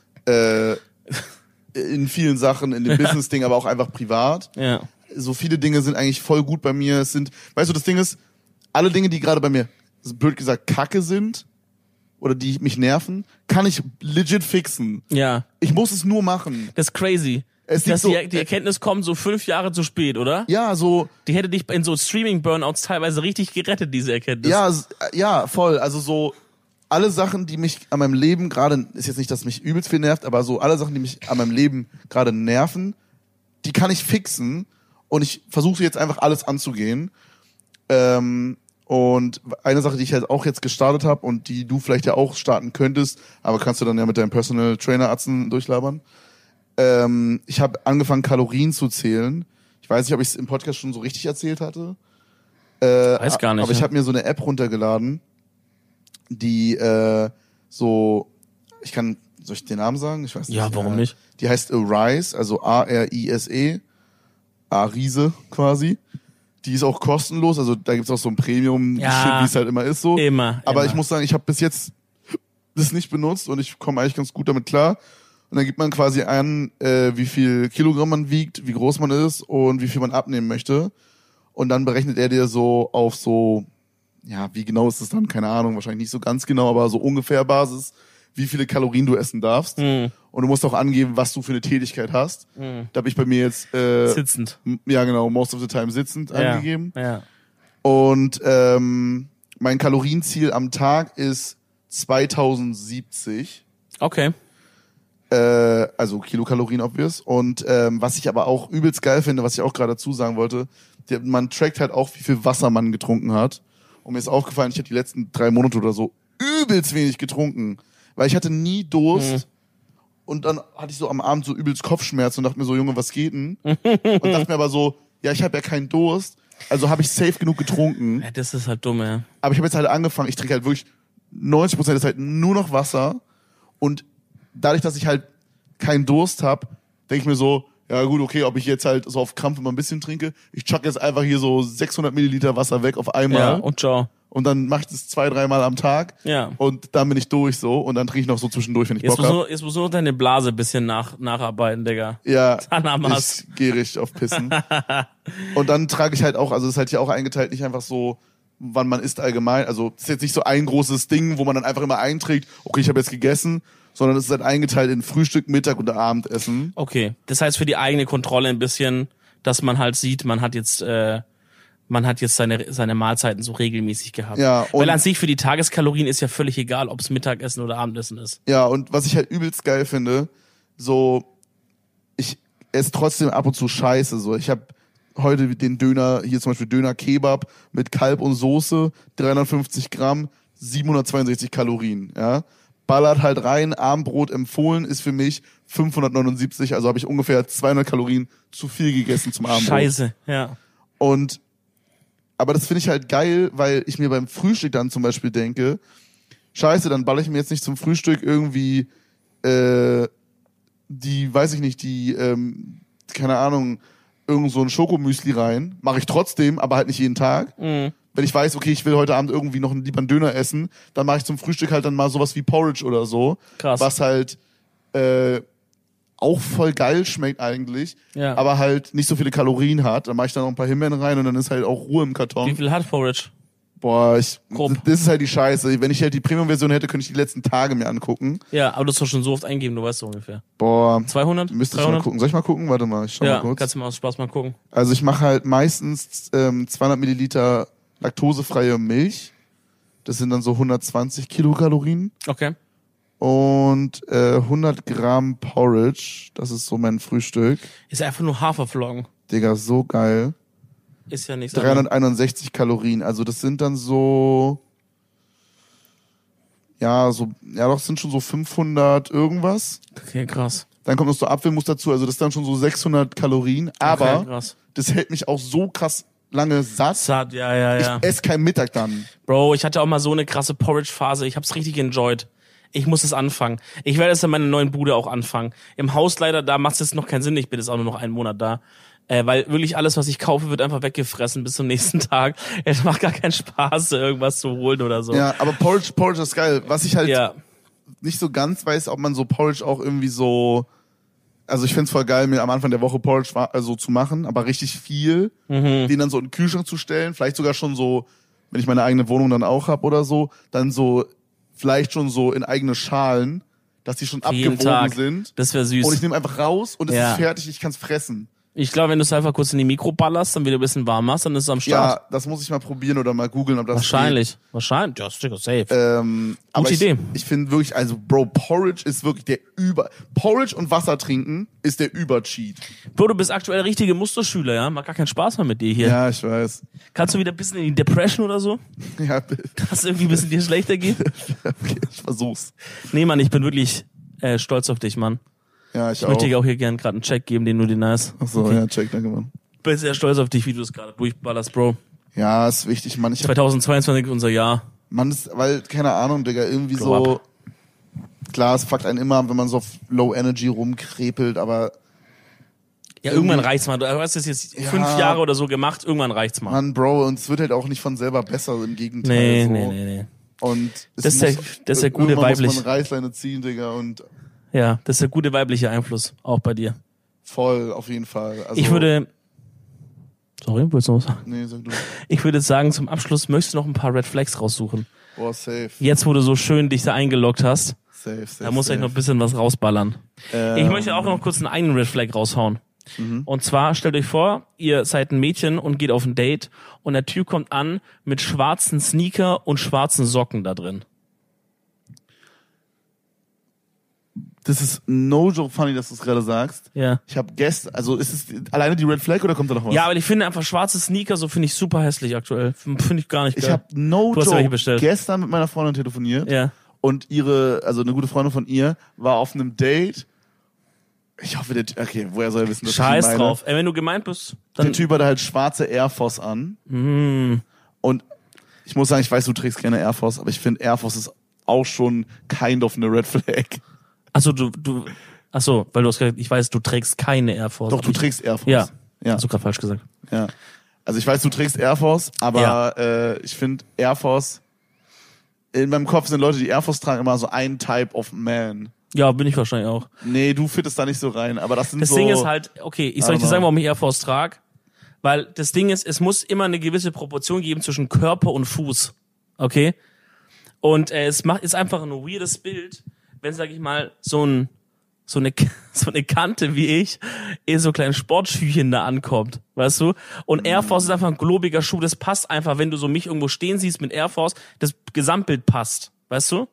In vielen Sachen, in dem Business-Ding, aber auch einfach privat. Ja. So viele Dinge sind eigentlich voll gut bei mir. Weißt du, das Ding ist, alle Dinge, die gerade bei mir, blöd gesagt, Kacke sind, oder die mich nerven, kann ich legit fixen. Ja. Ich muss es nur machen. Das ist crazy. Dass so, die Erkenntnis kommt so 5 Jahre zu spät, oder? Ja, so. Die hätte dich in so Streaming-Burnouts teilweise richtig gerettet, diese Erkenntnis. Ja, voll. Also so alle Sachen, die mich an meinem Leben gerade, ist jetzt nicht, dass mich übelst viel nervt, aber so alle Sachen, die mich an meinem Leben gerade nerven, die kann ich fixen und ich versuche jetzt einfach alles anzugehen. Und eine Sache, die ich halt auch jetzt gestartet habe und die du vielleicht ja auch starten könntest, aber kannst du dann ja mit deinem Personal Trainer Arzten durchlabern. Ich habe angefangen, Kalorien zu zählen. Ich weiß nicht, ob ich es im Podcast schon so richtig erzählt hatte. Weiß gar nicht. Aber ich habe mir so eine App runtergeladen, die soll ich den Namen sagen? Ich weiß nicht. Ja, warum nicht? Die heißt Arise, also A-R-I-S-E. A-Riese quasi. Die ist auch kostenlos, also da gibt's auch so ein Premium-Shit, wie es halt immer ist so. Aber ich muss sagen, ich habe bis jetzt das nicht benutzt und ich komme eigentlich ganz gut damit klar. Und dann gibt man quasi an, wie viel Kilogramm man wiegt, wie groß man ist und wie viel man abnehmen möchte. Und dann berechnet er dir so auf so, ja, wie genau ist das dann? Keine Ahnung, wahrscheinlich nicht so ganz genau, aber so ungefähr Basis, wie viele Kalorien du essen darfst. Und du musst auch angeben, was du für eine Tätigkeit hast. Da habe ich bei mir jetzt sitzend. Ja, genau, most of the time sitzend angegeben. Ja. Und mein Kalorienziel am Tag ist 2070. Okay. Also Kilokalorien obvious. Und was ich aber auch übelst geil finde, was ich auch gerade dazu sagen wollte, man trackt halt auch, wie viel Wasser man getrunken hat. Und mir ist aufgefallen, ich habe die letzten 3 Monate oder so übelst wenig getrunken. Weil ich hatte nie Durst. Und dann hatte ich so am Abend so übelst Kopfschmerzen und dachte mir so, Junge, was geht denn? Und dachte mir aber so, ja, ich habe ja keinen Durst, also habe ich safe genug getrunken. Ja, das ist halt dumm, ja. Aber ich habe jetzt halt angefangen, ich trinke halt wirklich 90% der Zeit nur noch Wasser. Und dadurch, dass ich halt keinen Durst habe, denke ich mir so, ja gut, okay, ob ich jetzt halt so auf Krampf immer ein bisschen trinke, ich chuck jetzt einfach hier so 600 Milliliter Wasser weg auf einmal. Ja, und ciao. und dann mache ich das 2-3 Mal am Tag Ja. und dann bin ich durch so und dann trinke ich noch so zwischendurch, wenn ich Bock habe. Jetzt musst du noch deine Blase ein bisschen nacharbeiten, Digga. Ja, Tanamas. ich gehe richtig auf Pissen. Und dann trage ich halt auch, also das ist halt hier auch eingeteilt, nicht einfach so, wann man isst allgemein. Also es ist jetzt nicht so ein großes Ding, wo man dann einfach immer einträgt, okay, ich habe jetzt gegessen, sondern es ist halt eingeteilt in Frühstück, Mittag und Abendessen. Okay, das heißt für die eigene Kontrolle ein bisschen, dass man halt sieht, man hat jetzt seine Mahlzeiten so regelmäßig gehabt. Ja, und weil an sich für die Tageskalorien ist ja völlig egal, ob es Mittagessen oder Abendessen ist. Ja, und was ich halt übelst geil finde, so, ich esse trotzdem ab und zu Scheiße, so. Ich habe heute den Döner, hier zum Beispiel Döner Kebab mit Kalb und Soße, 350 Gramm, 762 Kalorien, ja. Ballert halt rein, Abendbrot empfohlen ist für mich 579, also habe ich ungefähr 200 Kalorien zu viel gegessen zum Abendbrot. Scheiße, ja. Aber das finde ich halt geil, weil ich mir beim Frühstück dann zum Beispiel denke, scheiße, dann baller ich mir jetzt nicht zum Frühstück irgendwie keine Ahnung, irgend so ein Schokomüsli rein. Mache ich trotzdem, aber halt nicht jeden Tag. Mhm. Wenn ich weiß, okay, ich will heute Abend irgendwie noch lieber einen Döner essen, dann mache ich zum Frühstück halt dann mal sowas wie Porridge oder so. Krass. Was halt auch voll geil schmeckt eigentlich, Ja. aber halt nicht so viele Kalorien hat. Dann mache ich da noch ein paar Himbeeren rein und dann ist halt auch Ruhe im Karton. Wie viel hat Porridge? Boah, Grob. das ist halt die Scheiße. Wenn ich halt die Premium-Version hätte, könnte ich die letzten Tage mir angucken. Ja, aber du hast doch schon so oft eingegeben, du weißt so ungefähr. Boah, 200? müsste ich 300? mal gucken. Soll ich mal gucken? Warte mal, ich schau Ja, mal kurz. kannst du mal aus Spaß mal gucken. Also ich mache halt meistens 200 Milliliter laktosefreie Milch. Das sind dann so 120 Kilokalorien. Okay. Und 100 Gramm Porridge. Das ist so mein Frühstück. Ist einfach nur Haferflocken. Digga, so geil. Ist ja nichts. 361 Kalorien. Also das sind dann so... Ja, doch, sind schon so 500 irgendwas. Okay, krass. Dann kommt noch so Apfelmus dazu. Also das ist dann schon so 600 Kalorien. Aber Okay, krass. das hält mich auch so krass lange satt. Satt, ja. Ich esse kein Mittag dann. Bro, ich hatte auch mal so eine krasse Porridge-Phase. Ich hab's richtig enjoyed. Ich muss es anfangen. Ich werde es in meiner neuen Bude auch anfangen. Im Haus leider, da macht es jetzt noch keinen Sinn. Ich bin jetzt auch nur noch einen Monat da. Weil wirklich alles, was ich kaufe, wird einfach weggefressen bis zum nächsten Tag. Es macht gar keinen Spaß, irgendwas zu holen oder so. Ja, aber Porridge ist geil. Was ich halt Ja. nicht so ganz weiß, ob man so Porridge auch irgendwie so... Also ich find's voll geil, mir am Anfang der Woche Porridge zu machen, aber richtig viel, den dann so in den Kühlschrank zu stellen. Vielleicht sogar schon so, wenn ich meine eigene Wohnung dann auch hab oder so, dann so vielleicht schon so in eigene Schalen, dass die schon Jeden abgewogen Tag. sind. Das wäre süß. Und ich nehme einfach raus und es Ja. ist fertig, ich kann's fressen. Ich glaube, wenn du es einfach kurz in die Mikro ballerst, dann wieder ein bisschen warm machst, dann ist es am Start. Ja, das muss ich mal probieren oder mal googeln, ob das Wahrscheinlich. Wahrscheinlich. Ja, sicher, safe. geht. Aber Idee. Ich finde wirklich, also Bro, Porridge ist wirklich Porridge und Wasser trinken ist der Übercheat. Bro, du bist aktuell richtige Musterschüler, ja? Macht gar keinen Spaß mehr mit dir hier. Ja, ich weiß. Kannst du wieder ein bisschen in die Depression oder so? Ja, Dass es irgendwie ein bisschen dir schlechter geht? okay, ich versuch's. Nee, Mann, ich bin wirklich stolz auf dich, Mann. Ja, ich Ich möchte auch. dir auch hier gerne gerade einen Check geben, den du dir nice. Achso, ja, check, danke, Mann. Bin sehr stolz auf dich, wie du es gerade durchballerst, Bro. Ja, ist wichtig, Mann. 2022 ist unser Jahr. Weil, keine Ahnung, Digga, irgendwie Grow so, klar, es fuckt einen immer, wenn man so auf Low Energy rumkrepelt, aber Ja, irgendwann reicht's mal. Du hast das jetzt 5 Jahre oder so gemacht, irgendwann reicht's mal. Mann, Bro, und es wird halt auch nicht von selber besser, im Gegenteil. Nee, so. nee. Und es Das ist der gute irgendwann weiblich. muss man Reißleine ziehen, Digga, und Ja, das ist der gute weibliche Einfluss, auch bei dir. voll, auf jeden Fall. Also, Ich würde... Sorry, wolltest du noch was sagen? Nee, sag du. Ich würde sagen, zum Abschluss möchtest du noch ein paar Red Flags raussuchen. Boah, safe. Jetzt, wo du so schön dich da eingeloggt hast, Safe. da muss ich noch ein bisschen was rausballern. Ich möchte auch noch kurz einen eigenen Red Flag raushauen. Und zwar, stellt euch vor, ihr seid ein Mädchen und geht auf ein Date und der Typ kommt an mit schwarzen Sneaker und schwarzen Socken da drin. Das ist no joke funny, dass du es gerade sagst. Ja. Ich habe also ist es alleine die Red Flag oder kommt da noch was? Ja, aber ich finde einfach schwarze Sneaker, so finde ich super hässlich aktuell. Finde ich gar nicht geil. Ich habe no Du hast ja welche joke bestellt. gestern mit meiner Freundin telefoniert. Ja. Und also eine gute Freundin von ihr, war auf einem Date. Ich hoffe, okay, woher soll er wissen, dass ich ihn Scheiß meine? drauf. Ey, wenn du gemeint bist, Der dann... Typ hatte halt schwarze Air Force an. Und ich muss sagen, ich weiß, du trägst keine Air Force, aber ich finde Air Force ist auch schon kind of eine Red Flag. Achso, weil du hast gesagt, ich weiß, du trägst keine Air Force. Doch, du trägst Air Force. Ja. Ja. Hast du gerade falsch gesagt. Ja. Also ich weiß, du trägst Air Force, aber ich finde Air Force, in meinem Kopf sind Leute, die Air Force tragen, immer so ein Type of Man. Ja, bin ich wahrscheinlich auch. Nee, du fittest da nicht so rein, aber das sind Das so... Ding ist halt, okay, ich soll dir sagen, warum ich Air Force trage. Weil das Ding ist, es muss immer eine gewisse Proportion geben zwischen Körper und Fuß. Okay? Und ist einfach ein weirdes Bild, wenn, sag ich mal, so eine Kante wie ich in so kleinen Sportschüchen da ankommt, weißt du? Und Air Force ist einfach ein globiger Schuh, das passt einfach, wenn du so mich irgendwo stehen siehst mit Air Force, das Gesamtbild passt, weißt du?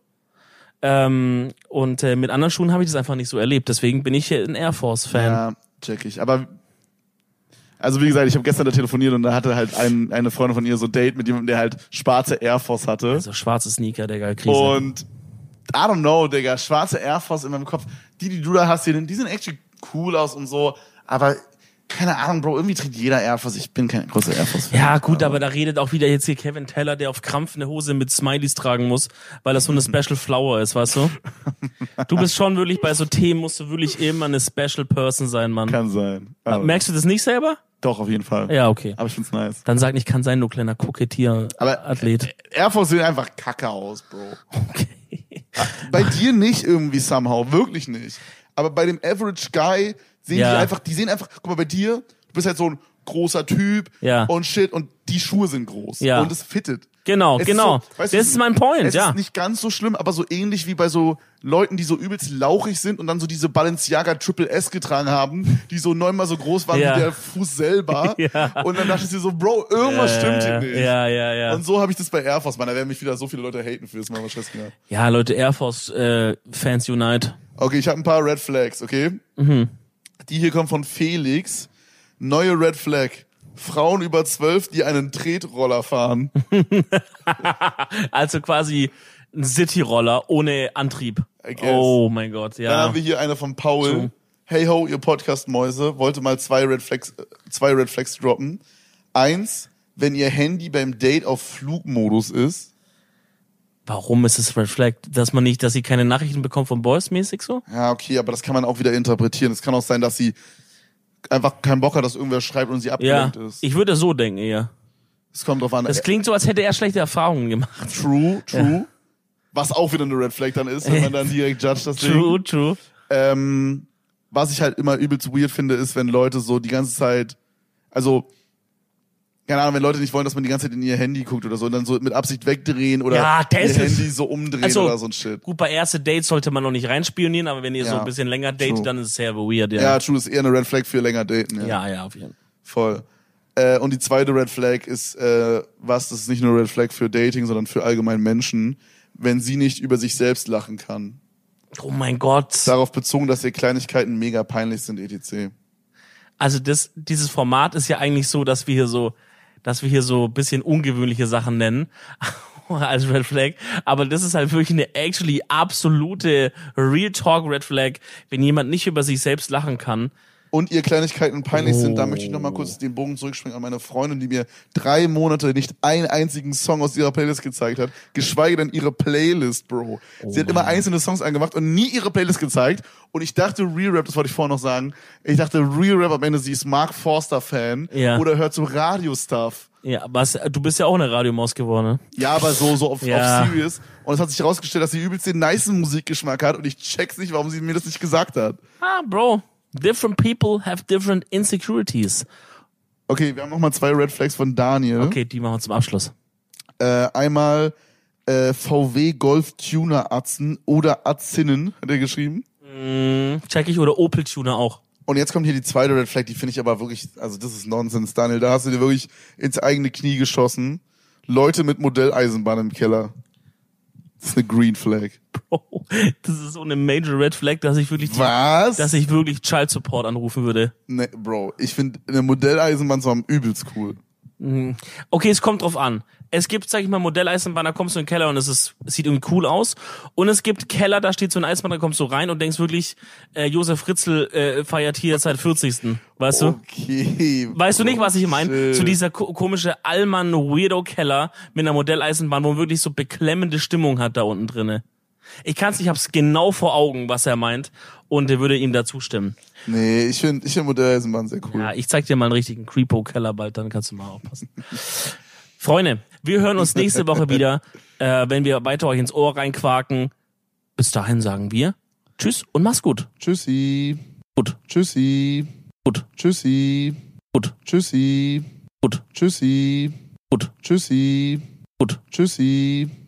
Und mit anderen Schuhen habe ich das einfach nicht so erlebt, deswegen bin ich ein Air Force-Fan. Ja, check ich. Aber, also wie gesagt, ich habe gestern da telefoniert und da hatte halt eine Freundin von ihr so ein Date mit jemandem, der halt schwarze Air Force hatte. Also schwarze Sneaker, Digga, Krise. Und I don't know, Digga, schwarze Air Force in meinem Kopf. Die du da hast, die sehen actually cool aus und so, aber keine Ahnung, Bro, irgendwie trägt jeder Air Force. Ich bin kein großer Air Force-Fan. Ja, gut, aber da redet auch wieder jetzt hier Kevin Teller, der auf Krampf eine Hose mit Smileys tragen muss, weil das so eine Special Flower ist, weißt du? Du bist schon wirklich, bei so Themen musst du wirklich immer eine Special Person sein, Mann. Kann sein. Merkst du das nicht selber? Doch, auf jeden Fall. Ja, okay. Aber ich find's nice. Dann sag nicht, kann sein, du kleiner Kokettier-Athlet. Air Force sehen einfach kacke aus, Bro. Okay. Bei dir nicht irgendwie somehow, wirklich nicht. Aber bei dem Average Guy sehen die sehen einfach, guck mal, bei dir, du bist halt so ein großer Typ und shit und die Schuhe sind groß und es fittet. Genau. So, weißt du, das ist mein Point, es ist nicht ganz so schlimm, aber so ähnlich wie bei so Leuten, die so übelst lauchig sind und dann so diese Balenciaga Triple S getragen haben, die so 9-mal so groß waren wie der Fuß selber. Und dann dachte ich dir so, Bro, irgendwas stimmt hier nicht. Ja. Und so habe ich das bei Air Force, Mann. Da werden mich wieder so viele Leute haten für das, mal was Stress gehabt. Ja, Leute, Air Force Fans Unite. Okay, ich habe ein paar Red Flags, okay? Die hier kommen von Felix. Neue Red Flag. Frauen über 12, die einen Tretroller fahren. Also quasi ein City-Roller ohne Antrieb. Oh mein Gott, ja. Dann haben wir hier eine von Paul. So. Hey ho, ihr Podcast-Mäuse. Wollte mal zwei Red Flags droppen. 1, wenn ihr Handy beim Date auf Flugmodus ist. Warum ist es Red Flag? Dass sie keine Nachrichten bekommt von Boys mäßig so? Ja, okay, aber das kann man auch wieder interpretieren. Es kann auch sein, dass sie einfach keinen Bock hat, dass irgendwer schreibt und sie abgelenkt ist. Ich würde so denken eher. Es kommt drauf an. Das klingt so, als hätte er schlechte Erfahrungen gemacht. True. Ja. Was auch wieder eine Red Flag dann ist, wenn man dann direkt judgt das Ding. True. Was ich halt immer übelst weird finde, ist, wenn Leute so die ganze Zeit, also keine Ahnung, wenn Leute nicht wollen, dass man die ganze Zeit in ihr Handy guckt oder so und dann so mit Absicht wegdrehen oder ihr Handy so umdrehen oder so ein Shit. Gut, bei erste Dates sollte man noch nicht reinspionieren, aber wenn ihr so ein bisschen länger datet, dann ist es sehr weird, Ja, true, ist eher eine Red Flag für länger daten. Ja, auf jeden Fall. Voll. Und die zweite Red Flag ist, das ist nicht nur Red Flag für Dating, sondern für allgemein Menschen, wenn sie nicht über sich selbst lachen kann. Oh mein Gott. Darauf bezogen, dass ihr Kleinigkeiten mega peinlich sind, etc. Also dieses Format ist ja eigentlich so, dass wir hier so ein bisschen ungewöhnliche Sachen nennen als Red Flag, aber das ist halt wirklich eine actually absolute Real Talk Red Flag, wenn jemand nicht über sich selbst lachen kann. Und ihr Kleinigkeiten peinlich sind, da möchte ich nochmal kurz den Bogen zurückspringen an meine Freundin, die mir 3 Monate nicht einen einzigen Song aus ihrer Playlist gezeigt hat, geschweige denn ihre Playlist, Bro. Sie hat immer einzelne Songs angemacht und nie ihre Playlist gezeigt. Und ich dachte Real Rap, das wollte ich vorher noch sagen, Real Rap am Ende, sie ist Mark Forster-Fan oder hört so Radio-Stuff. Ja, du bist ja auch eine Radiomaus geworden, ne? Ja, aber so auf Serious. Und es hat sich herausgestellt, dass sie übelst den nicen Musikgeschmack hat und ich check's nicht, warum sie mir das nicht gesagt hat. Bro. Different people have different insecurities. Okay, wir haben nochmal 2 Red Flags von Daniel. Okay, die machen wir zum Abschluss. Einmal VW Golf Tuner Atzen oder Atzinnen, hat er geschrieben. Check ich, oder Opel Tuner auch. Und jetzt kommt hier die zweite Red Flag, die finde ich aber wirklich, also das ist Nonsens, Daniel. Da hast du dir wirklich ins eigene Knie geschossen. Leute mit Modelleisenbahn im Keller. Das ist eine Green Flag. Bro, das ist so eine Major Red Flag, dass ich wirklich Child Support anrufen würde. Ne, Bro, ich finde eine Modelleisenbahn so am übelst cool. Okay, es kommt drauf an. Es gibt, sag ich mal, Modelleisenbahn, da kommst du in den Keller und es sieht irgendwie cool aus. Und es gibt Keller, da steht so ein Eisenbahn, da kommst du rein und denkst wirklich, Josef Fritzl feiert hier seit 40. Weißt du? Okay. Weißt du nicht, was ich meine? So dieser komische Allmann-Weirdo-Keller mit einer Modelleisenbahn, wo man wirklich so beklemmende Stimmung hat da unten drinne. Ich hab's genau vor Augen, was er meint und er würde ihm da zustimmen. Nee, ich find Modelleisenbahn sehr cool. Ja, ich zeig dir mal einen richtigen Creepo-Keller bald, dann kannst du mal aufpassen. Freunde, wir hören uns nächste Woche wieder, wenn wir weiter euch ins Ohr reinquaken. Bis dahin sagen wir Tschüss und mach's gut. Tschüssi. Gut. Tschüssi. Gut. Tschüssi. Gut. Tschüssi. Gut. Tschüssi. Gut. Tschüssi. Gut. Tschüssi.